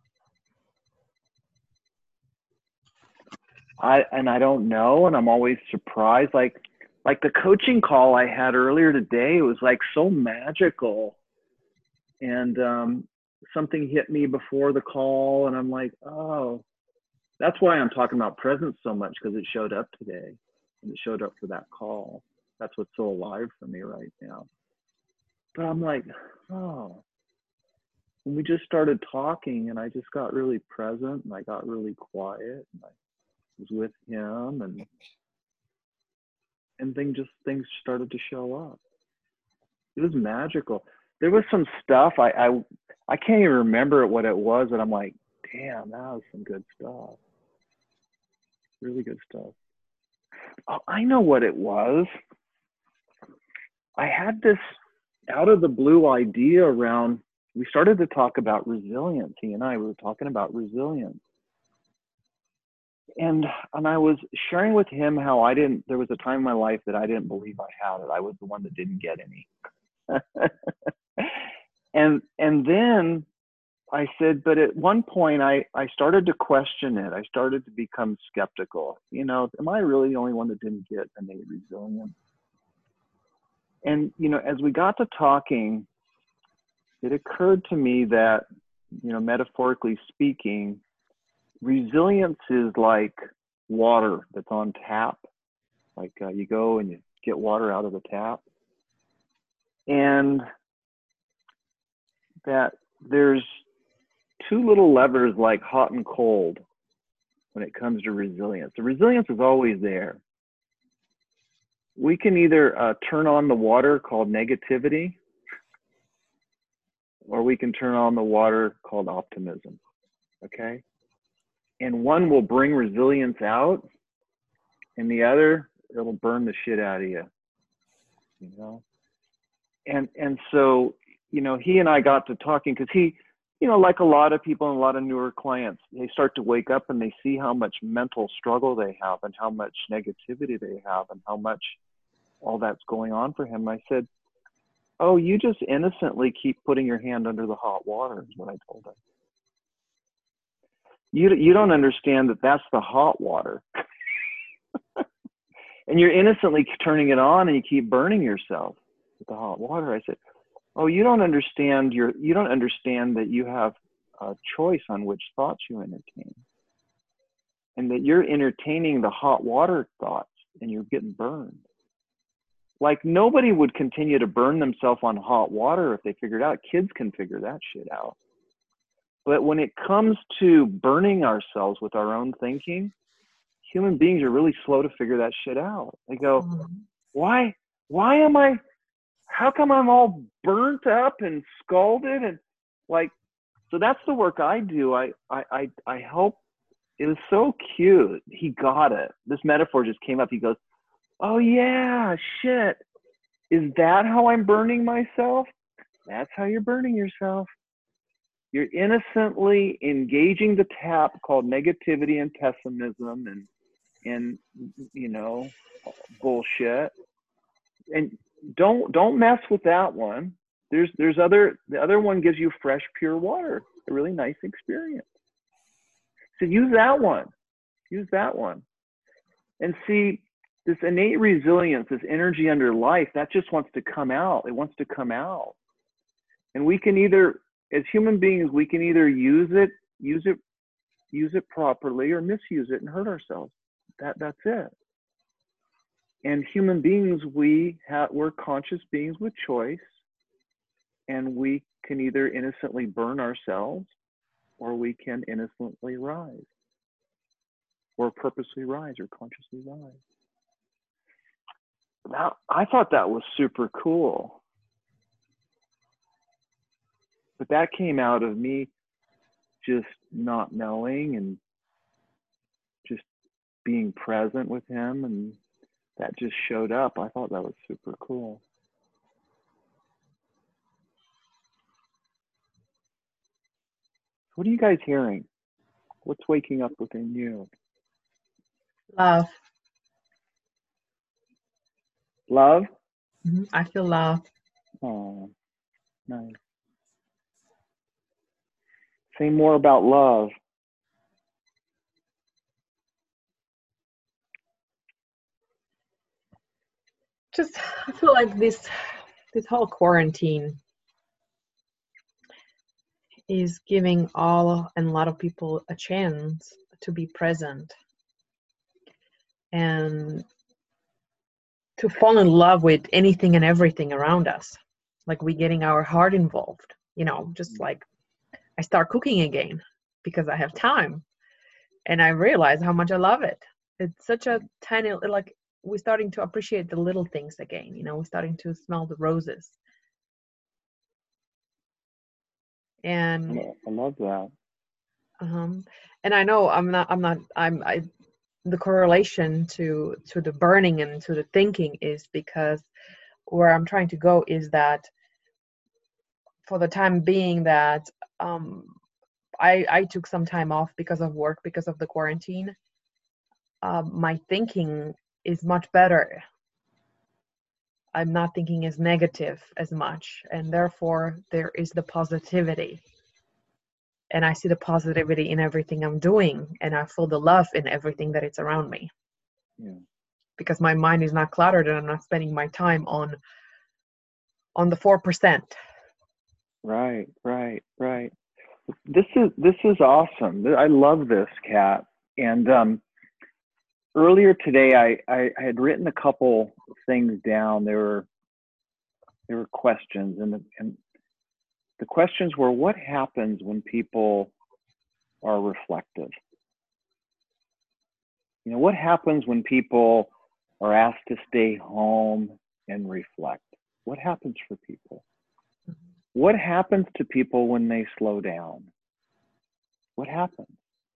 I don't know, and I'm always surprised. Like the coaching call I had earlier today, it was like so magical. And something hit me before the call, and I'm like, oh, that's why I'm talking about presence so much, because it showed up today, and it showed up for that call. That's what's so alive for me right now. But I'm like, oh, when we just started talking, and I just got really present, and I got really quiet, and I was with him, and things started to show up. It was magical. There was some stuff I can't even remember what it was, and I'm like, damn, that was some good stuff. Really good stuff. Oh, I know what it was. I had this out of the blue idea around, we started to talk about resilience. He and I were talking about resilience. and I was sharing with him how there was a time in my life that I didn't believe I had it. I was the one that didn't get any. and then I said, but at one point I started to question it. I started to become skeptical. You know, am I really the only one that didn't get innate resilience? And, you know, as we got to talking, it occurred to me that, you know, metaphorically speaking, resilience is like water that's on tap. Like you go and you get water out of the tap. And that there's two little levers like hot and cold when it comes to resilience. The resilience is always there. We can either turn on the water called negativity, or we can turn on the water called optimism, okay? And one will bring resilience out, and the other, it'll burn the shit out of you, you know? And so, you know, he and I got to talking because he, you know, like a lot of people and a lot of newer clients, they start to wake up and they see how much mental struggle they have and how much negativity they have and how much all that's going on for him. I said, oh, you just innocently keep putting your hand under the hot water is what I told him. You don't understand that that's the hot water. And you're innocently turning it on and you keep burning yourself with the hot water. I said, oh, you don't understand that you have a choice on which thoughts you entertain. And that you're entertaining the hot water thoughts and you're getting burned. Like nobody would continue to burn themselves on hot water if they figured out. Kids can figure that shit out. But when it comes to burning ourselves with our own thinking, human beings are really slow to figure that shit out. They go, why how come I'm all burnt up and scalded? And like, so that's the work I do. I help. It was so cute. He got it. This metaphor just came up. He goes, oh yeah, shit. Is that how I'm burning myself? That's how you're burning yourself. You're innocently engaging the tap called negativity and pessimism and you know, bullshit. And don't mess with that one. The other one gives you fresh, pure water, a really nice experience. So use that one. Use that one. And see, this innate resilience, this energy under life, that just wants to come out. It wants to come out. And we can either, as human beings, we can either use it properly or misuse it and hurt ourselves. That's it. And human beings, we're conscious beings with choice, and we can either innocently burn ourselves or we can innocently rise, or purposely rise or consciously rise. Now, I thought that was super cool. But that came out of me just not knowing and just being present with him, and that just showed up. I thought that was super cool. What are you guys hearing? What's waking up within you? Love. Love? I feel love. Oh, nice. Say more about love. Just, I feel like this whole quarantine is giving all and a lot of people a chance to be present and to fall in love with anything and everything around us. Like we getting our heart involved, you know, just like I start cooking again because I have time and I realize how much I love it. It's such a tiny, like we're starting to appreciate the little things again, you know, we're starting to smell the roses. And I love that. And I know the correlation to the burning and to the thinking is because where I'm trying to go is that for the time being that I took some time off because of work, because of the quarantine. my thinking is much better. I'm not thinking as negative as much, and therefore there is the positivity. And I see the positivity in everything I'm doing, and I feel the love in everything that is around me. Yeah. Because my mind is not cluttered, and I'm not spending my time on the 4%. Right. This is awesome. I love this, Kat. And earlier today, I had written a couple things down. There were questions, and the questions were, what happens when people are reflective? You know, what happens when people are asked to stay home and reflect? What happens for people? What happens to people when they slow down? What happens?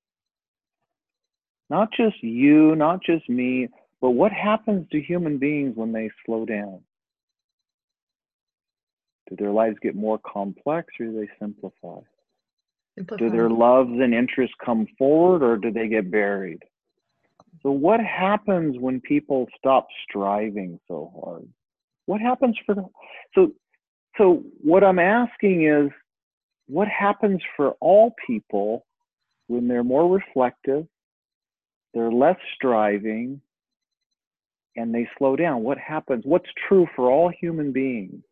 Not just you, not just me, but what happens to human beings when they slow down? Do their lives get more complex, or do they simplify? Do their loves and interests come forward, or do they get buried? So what happens when people stop striving so hard? What happens for them? So what I'm asking is, what happens for all people when they're more reflective, they're less striving, and they slow down? What happens? What's true for all human beings?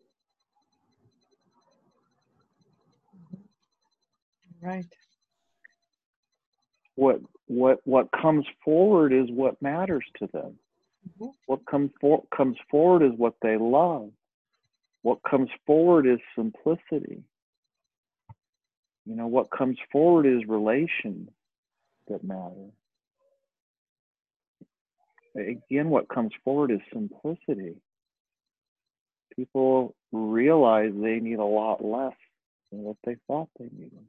Right. What comes forward is what matters to them. Mhm. What comes forward is what they love. What comes forward is simplicity. You know, what comes forward is relations that matter. Again, what comes forward is simplicity. People realize they need a lot less than what they thought they needed.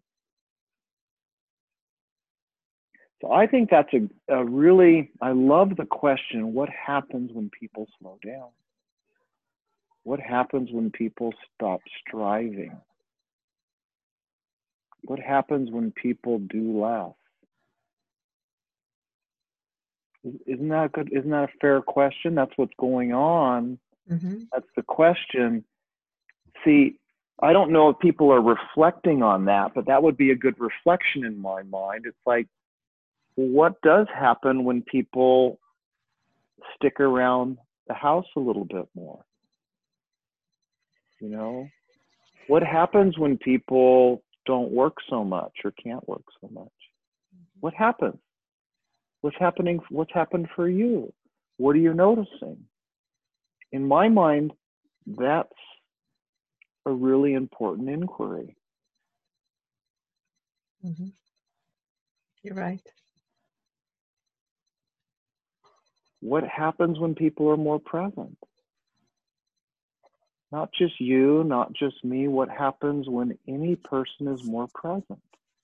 So I think that's a really, I love the question, what happens when people slow down? What happens when people stop striving? What happens when people do less? Isn't that good? Isn't that a fair question? That's what's going on. Mm-hmm. That's the question. See, I don't know if people are reflecting on that, but that would be a good reflection in my mind. It's like, what does happen when people stick around the house a little bit more? You know, what happens when people don't work so much or can't work so much? What happens? What's happening? What's happened for you? What are you noticing? In my mind, that's a really important inquiry. Mm-hmm. You're right. What happens when people are more present? Not just you, not just me. What happens when any person is more present?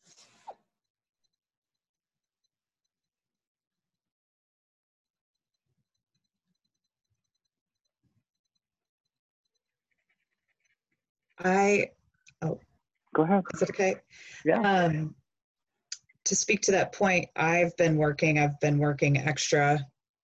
Go ahead. Is it okay? Yeah. To speak to that point, I've been working extra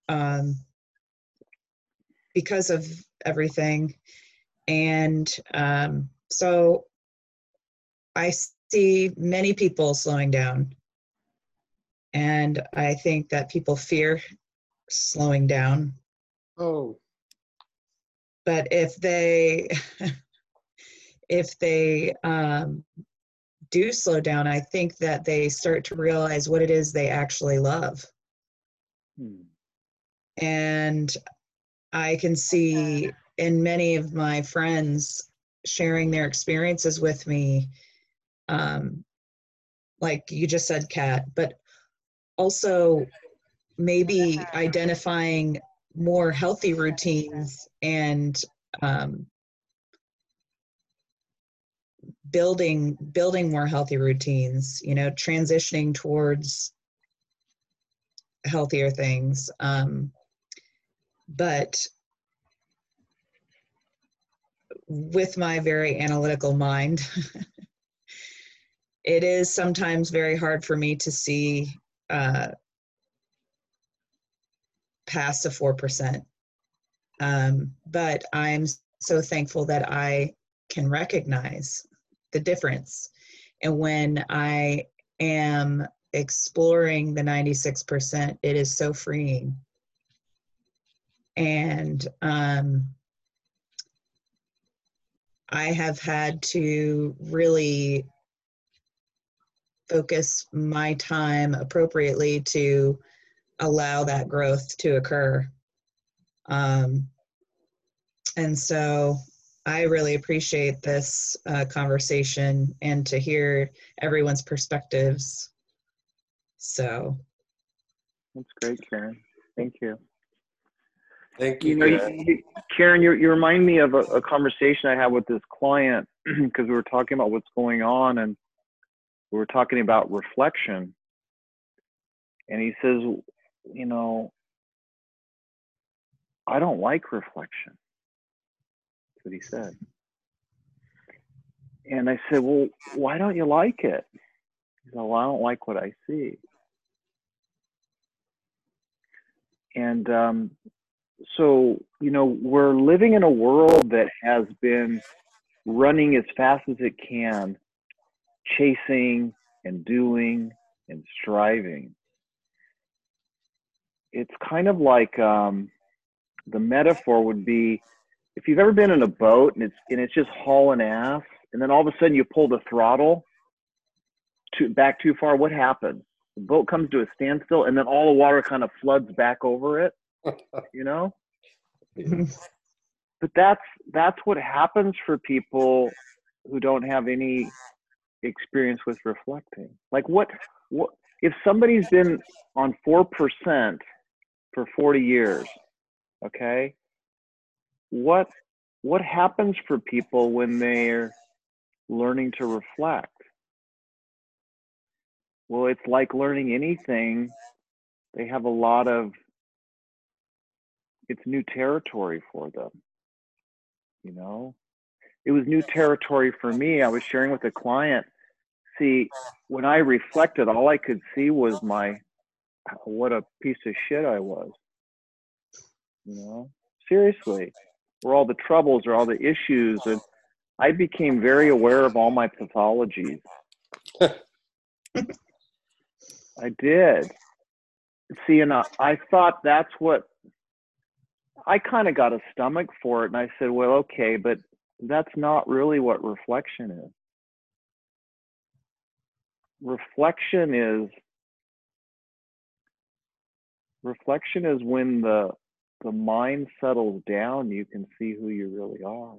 because of everything. And so I see many people slowing down. And I think that people fear slowing down. Oh. But if they do slow down, I think that they start to realize what it is they actually love. And I can see in many of my friends sharing their experiences with me, like you just said, Kat, but also maybe identifying more healthy routines and building more healthy routines, you know, transitioning towards healthier things. But with my very analytical mind, it is sometimes very hard for me to see past the 4%. But I'm so thankful that I can recognize the difference. And when I am exploring the 96%, it is so freeing. And I have had to really focus my time appropriately to allow that growth to occur. And so I really appreciate this conversation and to hear everyone's perspectives. So. That's great, Karen. Thank you. Thank You you, know, Karen. Karen, you remind me of a conversation I had with this client because we were talking about what's going on, and we were talking about reflection. And he says, you know, I don't like reflection. That's what he said. And I said, well, why don't you like it? He said, well, I don't like what I see. And so, you know, we're living in a world that has been running as fast as it can, chasing and doing and striving. It's kind of like the metaphor would be, if you've ever been in a boat and it's just hauling ass, and then all of a sudden you pull the throttle back too far, what happens? The boat comes to a standstill, and then all the water kind of floods back over it, you know? But that's what happens for people who don't have any experience with reflecting. Like what if somebody's been on 4% for 40 years, okay? What happens for people when they're learning to reflect? Well, it's like learning anything. They have it's new territory for them, you know? It was new territory for me. I was sharing with a client. See, when I reflected, all I could see was what a piece of shit I was. You know, seriously, where all the troubles or all the issues, and I became very aware of all my pathologies. I did. See, and I thought that's what, I kind of got a stomach for it, and I said, well, okay, but that's not really what reflection is. Reflection is when the mind settles down, you can see who you really are.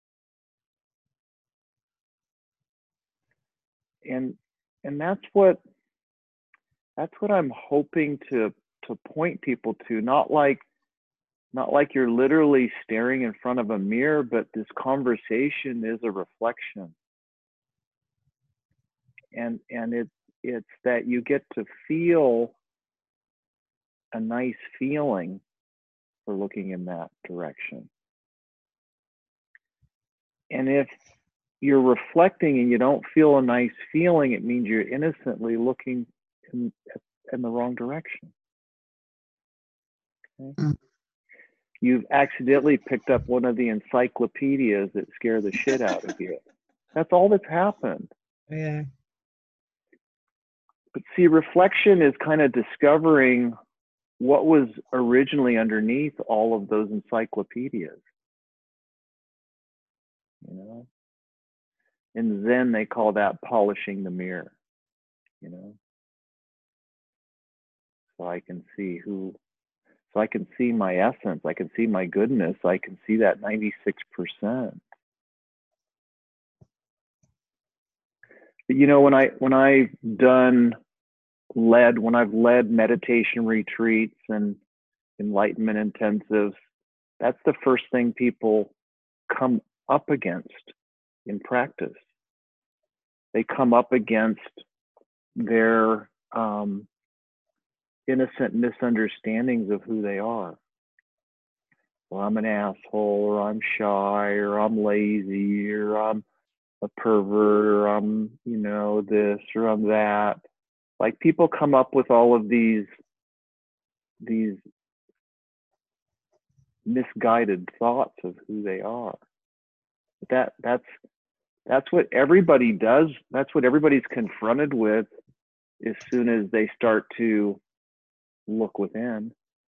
And that's what I'm hoping to point people to, not like you're literally staring in front of a mirror, but this conversation is a reflection. And it's that you get to feel a nice feeling for looking in that direction. And if you're reflecting and you don't feel a nice feeling, it means you're innocently looking in the wrong direction. Okay? Mm. You've accidentally picked up one of the encyclopedias that scare the shit out of you. That's all that's happened. Yeah. But see, reflection is kind of discovering what was originally underneath all of those encyclopedias. You know? And Zen, they call that polishing the mirror, you know? So I can see my essence, I can see my goodness, I can see that 96%. But you know, when I've led meditation retreats and enlightenment intensives, that's the first thing people come up against in practice. They come up against their innocent misunderstandings of who they are. Well, I'm an asshole, or I'm shy, or I'm lazy, or I'm a pervert, or I'm, you know, this, or I'm that. Like, people come up with all of these misguided thoughts of who they are. That's what everybody does. That's what everybody's confronted with as soon as they start to look within.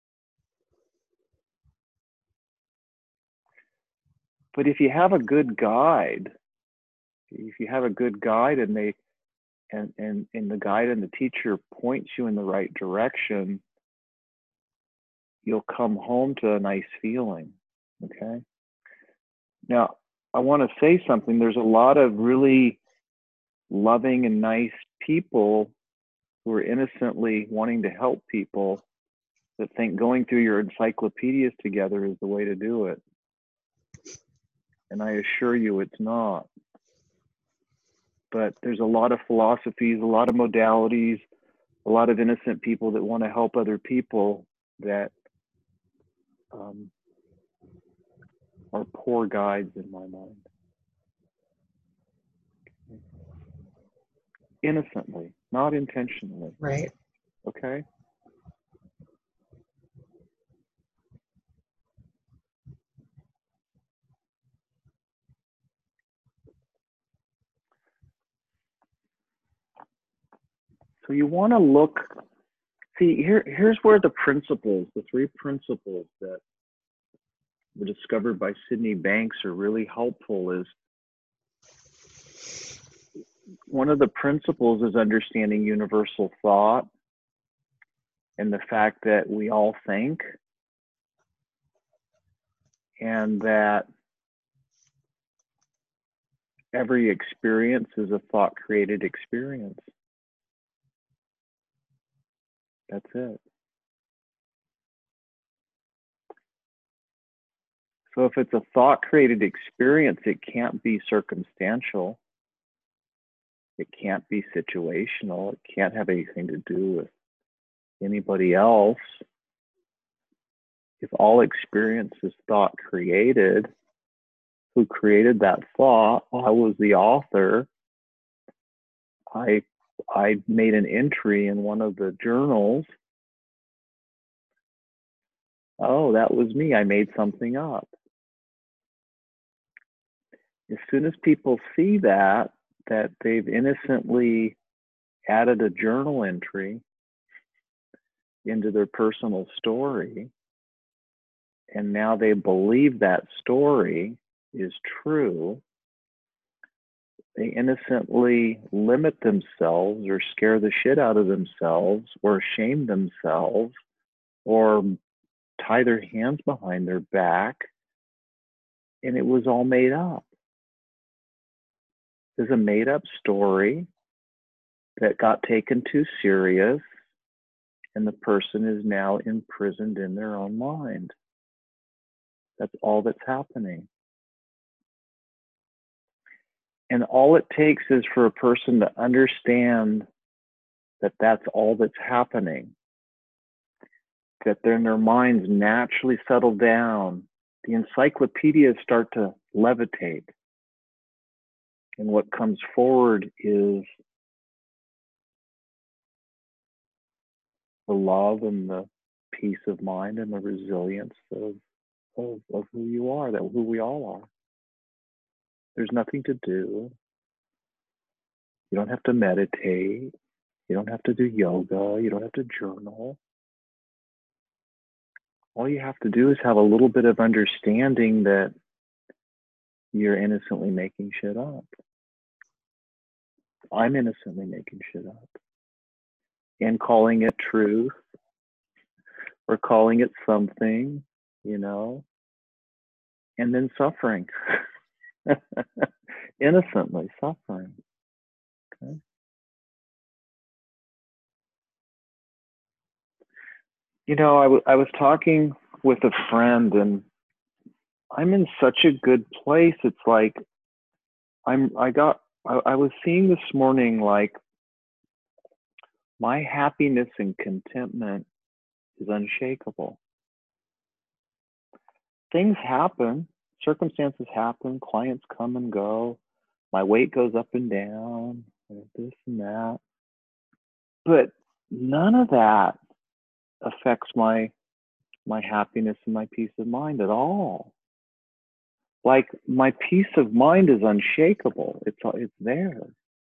But if you have a good guide, and the guide and the teacher points you in the right direction, you'll come home to a nice feeling. Okay. Now, I want to say something. There's a lot of really loving and nice people who are innocently wanting to help people that think going through your encyclopedias together is the way to do it. And I assure you it's not. But there's a lot of philosophies, a lot of modalities, a lot of innocent people that want to help other people that are poor guides in my mind. Innocently, not intentionally. Right. Okay? So you want to look, see, here's where the principles, the 3 principles that were discovered by Sydney Banks are really helpful. Is one of the principles is understanding universal thought and the fact that we all think, and that every experience is a thought created experience. That's it. So if it's a thought created experience, it can't be circumstantial. It can't be situational. It can't have anything to do with anybody else. If all experience is thought created, who created that thought? I was the author. I made an entry in one of the journals. Oh, that was me. I made something up. As soon as people see that they've innocently added a journal entry into their personal story, and now they believe that story is true, they innocently limit themselves or scare the shit out of themselves or shame themselves or tie their hands behind their back, and it was all made up. There's a made up story that got taken too serious, and the person is now imprisoned in their own mind. That's all that's happening. And all it takes is for a person to understand that that's all that's happening, that then their minds naturally settle down. The encyclopedias start to levitate. And what comes forward is the love and the peace of mind and the resilience of who you are, who we all are. There's nothing to do. You don't have to meditate. You don't have to do yoga. You don't have to journal. All you have to do is have a little bit of understanding that you're innocently making shit up. I'm innocently making shit up. And calling it truth or calling it something, and then suffering. Innocently suffering. Okay. I was talking with a friend, and I'm in such a good place. It's like I was seeing this morning, like, my happiness and contentment is unshakable. Things happen, circumstances happen, clients come and go, my weight goes up and down, this and that. But none of that affects my my happiness and my peace of mind at all. Like my peace of mind is unshakable. It's there.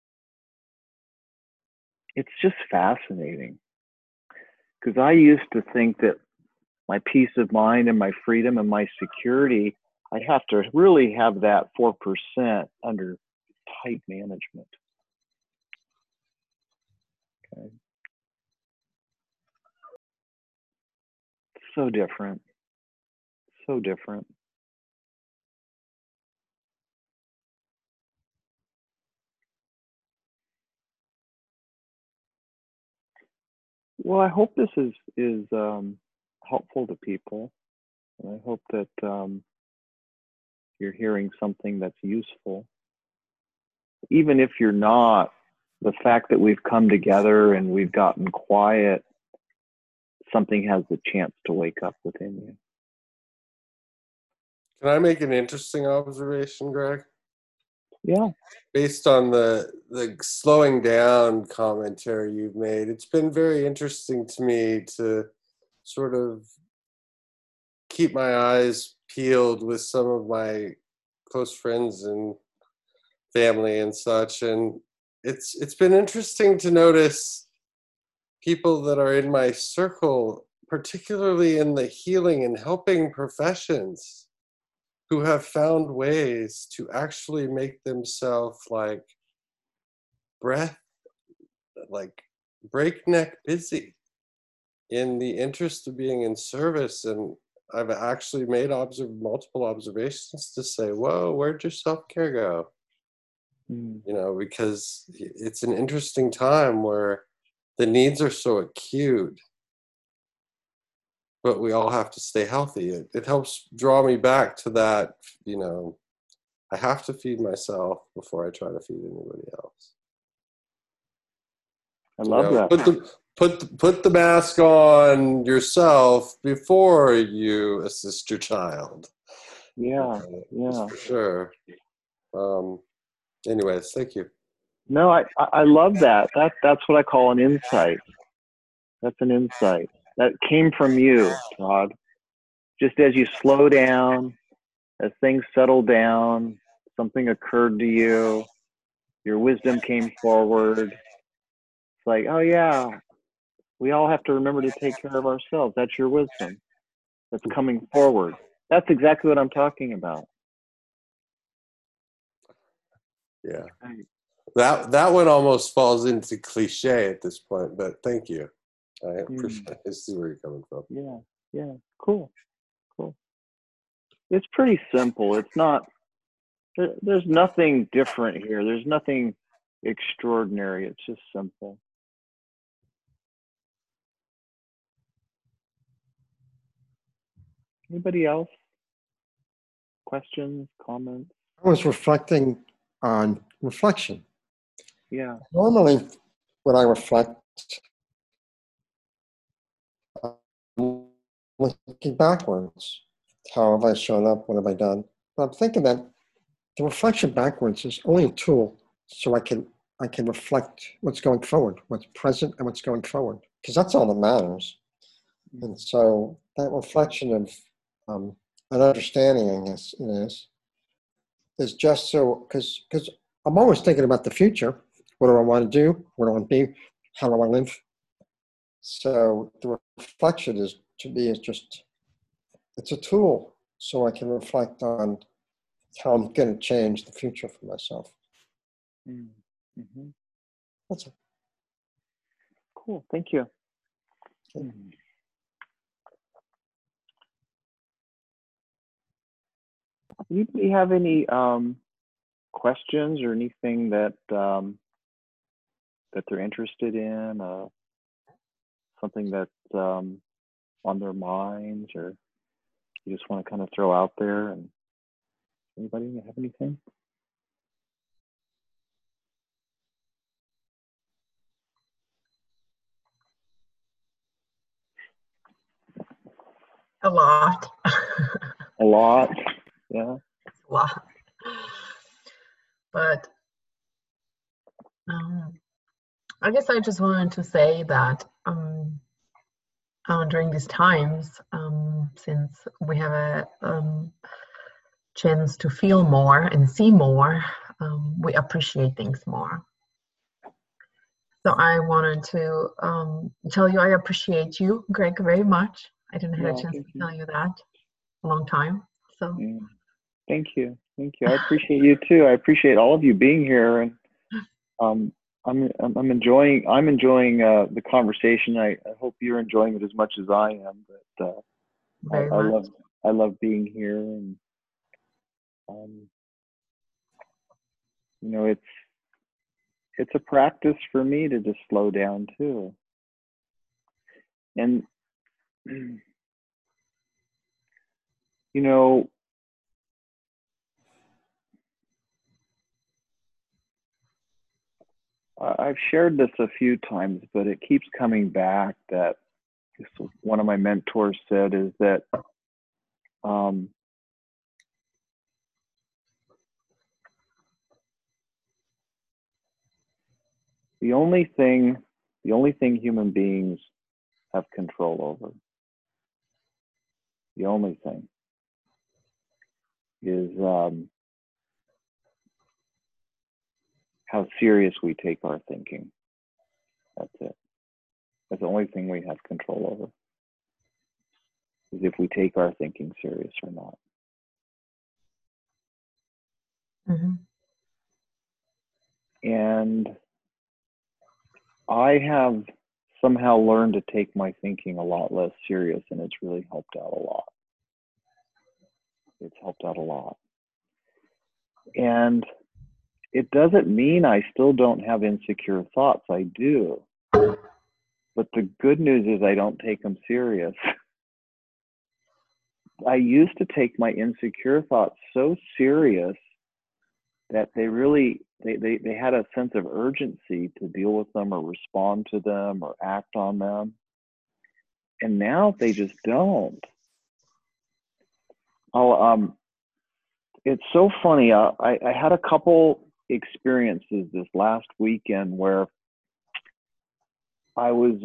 It's just fascinating. Because I used to think that my peace of mind and my freedom and my security, I'd have to really have that 4% under tight management. Okay. So different. So different. Well, I hope this is helpful to people. And I hope that you're hearing something that's useful. Even if you're not, the fact that we've come together and we've gotten quiet, something has the chance to wake up within you. Can I make an interesting observation, Greg? Yeah. Based on the slowing down commentary you've made, it's been very interesting to me to sort of keep my eyes peeled with some of my close friends and family and such, and it's been interesting to notice people that are in my circle, particularly in the healing and helping professions, who have found ways to actually make themselves like breakneck busy in the interest of being in service. And I've actually made multiple observations to say, whoa, where'd your self-care go? You know, because it's an interesting time where the needs are so acute, but we all have to stay healthy. It helps draw me back to that, you know, I have to feed myself before I try to feed anybody else. I love that. Put the mask on yourself before you assist your child. Yeah, yeah. For sure. Anyways, thank you. No, I love that. That's what I call an insight. That's an insight. That came from you, Todd. Just as you slow down, as things settle down, something occurred to you, your wisdom came forward. It's like, oh yeah, we all have to remember to take care of ourselves. That's your wisdom that's coming forward. That's exactly what I'm talking about. Yeah. That one almost falls into cliche at this point, but thank you. I appreciate I see where you're coming from. Yeah. Cool. It's pretty simple. It's not, there's nothing different here. There's nothing extraordinary. It's just simple. Anybody else? Questions, comments? I was reflecting on reflection. Yeah. Normally, when I reflect, I'm looking backwards. How have I shown up? What have I done? But I'm thinking that the reflection backwards is only a tool so I can reflect what's going forward, what's present and what's going forward, because that's all that matters. And so that reflection of an understanding, I guess, is just so, because I'm always thinking about the future. What do I want to do? What do I want to be? How do I live? So the reflection is, to me, is just, it's a tool so I can reflect on how I'm going to change the future for myself. Mm-hmm. That's it. Cool. Thank you. Okay. Anybody have any questions or anything that that they're interested in? Something that's on their minds, or you just want to kind of throw out there? And anybody have anything? A lot. A lot. Yeah. A lot. But I guess I just wanted to say that during these times, since we have a chance to feel more and see more, we appreciate things more. So I wanted to tell you I appreciate you, Greg, very much. I didn't have a chance to tell you that a long time. So thank you. Thank you. I appreciate you too. I appreciate all of you being here, and I'm enjoying the conversation. I hope you're enjoying it as much as I am. But I love being here, and you know, it's a practice for me to just slow down too. And you know, I've shared this a few times, but it keeps coming back that one of my mentors said is that the only thing human beings have control over, the only thing, is how serious we take our thinking. That's it. That's the only thing we have control over, is if we take our thinking serious or not. Mm-hmm. And I have somehow learned to take my thinking a lot less serious, and it's really helped out a lot. It's helped out a lot. And it doesn't mean I still don't have insecure thoughts. I do. But the good news is I don't take them serious. I used to take my insecure thoughts so serious that they had a sense of urgency to deal with them or respond to them or act on them. And now they just don't. It's so funny. I had a couple experiences this last weekend where I was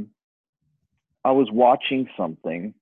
watching something,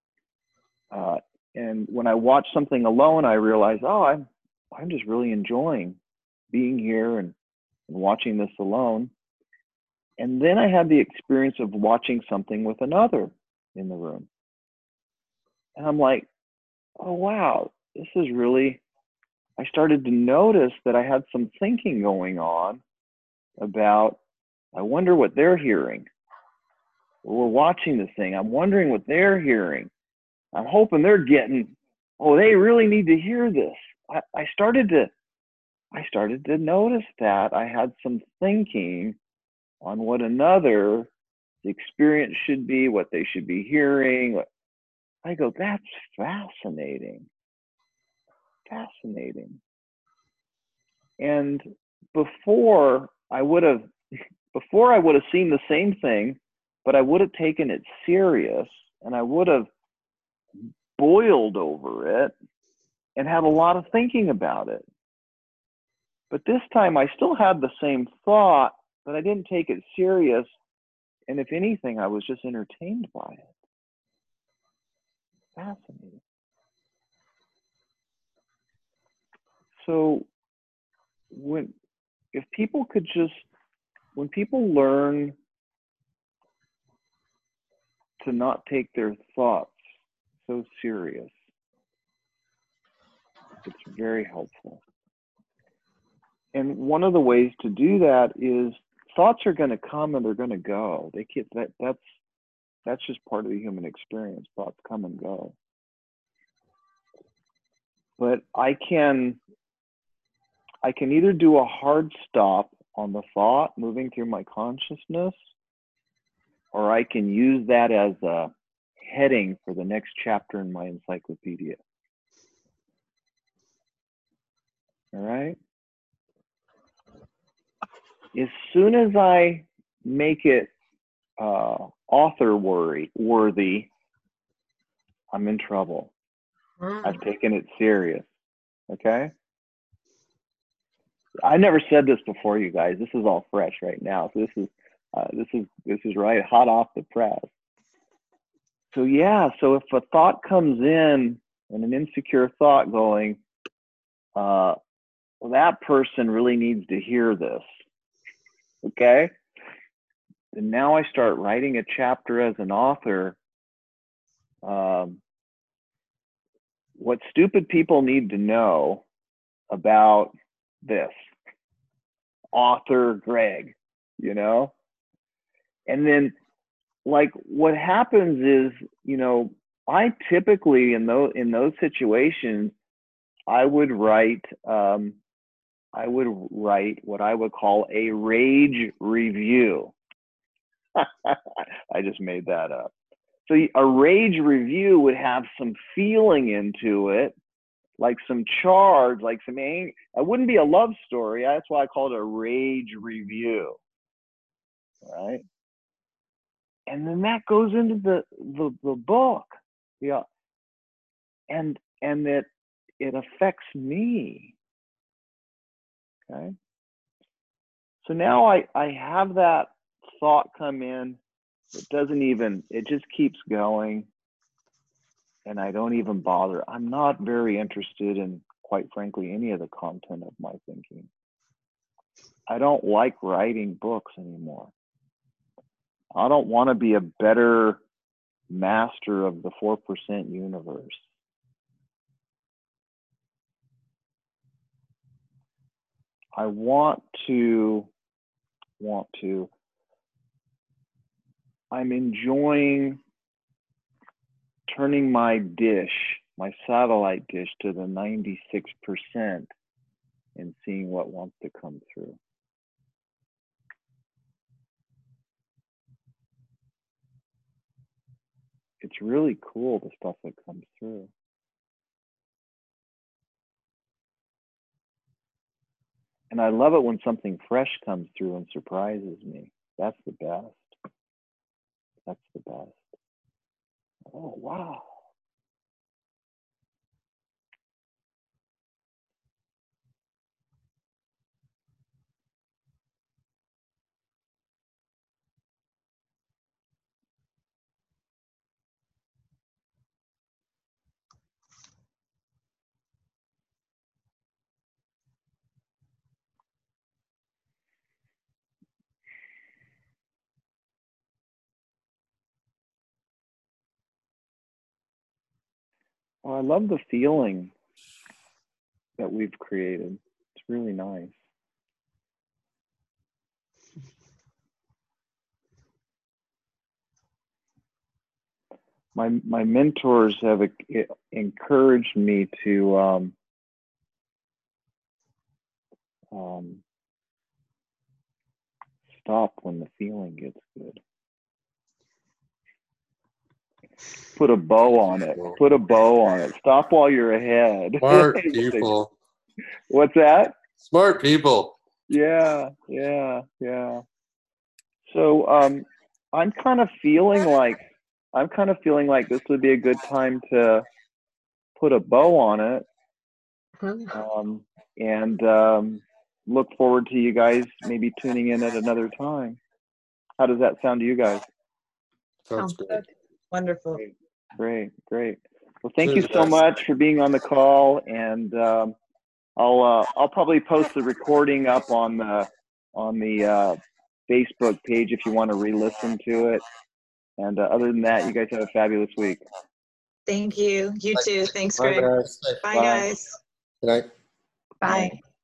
and when I watched something alone, I realized, oh, I'm just really enjoying being here and watching this alone. And then I had the experience of watching something with another in the room, and I'm like, oh wow, this is really. I started to notice that I had some thinking going on about, I wonder what they're hearing. We're watching this thing. I'm wondering what they're hearing. I'm hoping they're getting, oh, they really need to hear this. I started to notice that I had some thinking on what another's experience should be, what they should be hearing. I go, that's fascinating. Fascinating. And before I would have seen the same thing, but I would have taken it serious, and I would have boiled over it and had a lot of thinking about it. But this time I still had the same thought, but I didn't take it serious. And if anything, I was just entertained by it. Fascinating. So when people learn to not take their thoughts so serious, it's very helpful. And one of the ways to do that is thoughts are going to come and they're going to go. That's just part of the human experience. Thoughts come and go. But I can either do a hard stop on the thought moving through my consciousness, or I can use that as a heading for the next chapter in my encyclopedia. All right? As soon as I make it author worthy, I'm in trouble. I've taken it serious. Okay? I never said this before, you guys. This is all fresh right now. So this is right hot off the press. So yeah, so if a thought comes in and an insecure thought going, well, that person really needs to hear this. Okay. And now I start writing a chapter as an author. What stupid people need to know about this. Author Greg, you know? And then, like, what happens is, you know, I typically in those situations, I would write what I would call a rage review. I just made that up. So a rage review would have some feeling into it, like some charge, like some anger. It wouldn't be a love story. That's why I call it a rage review, right? And then that goes into the book, yeah, and that it affects me. Okay. So now I have that thought come in. It just keeps going. And I don't even bother. I'm not very interested in, quite frankly, any of the content of my thinking. I don't like writing books anymore. I don't want to be a better master of the 4% universe. I I'm enjoying turning my satellite dish to the 96% and seeing what wants to come through. It's really cool, the stuff that comes through. And I love it when something fresh comes through and surprises me. That's the best. That's the best. Oh, wow. Well, I love the feeling that we've created. It's really nice. My mentors have encouraged me to stop when the feeling gets good. Put a bow on it. Put a bow on it. Stop while you're ahead. Smart people. What's that? Smart people. Yeah. So I'm kind of feeling like this would be a good time to put a bow on it, and look forward to you guys maybe tuning in at another time. How does that sound to you guys? Sounds great. Wonderful. Great. Well, thank you so much for being on the call, and I'll probably post the recording up on the Facebook page if you want to re-listen to it. And other than that, you guys have a fabulous week. Thank you. You too. Thanks, Bye, Greg. guys. Bye, guys. Good night. Bye.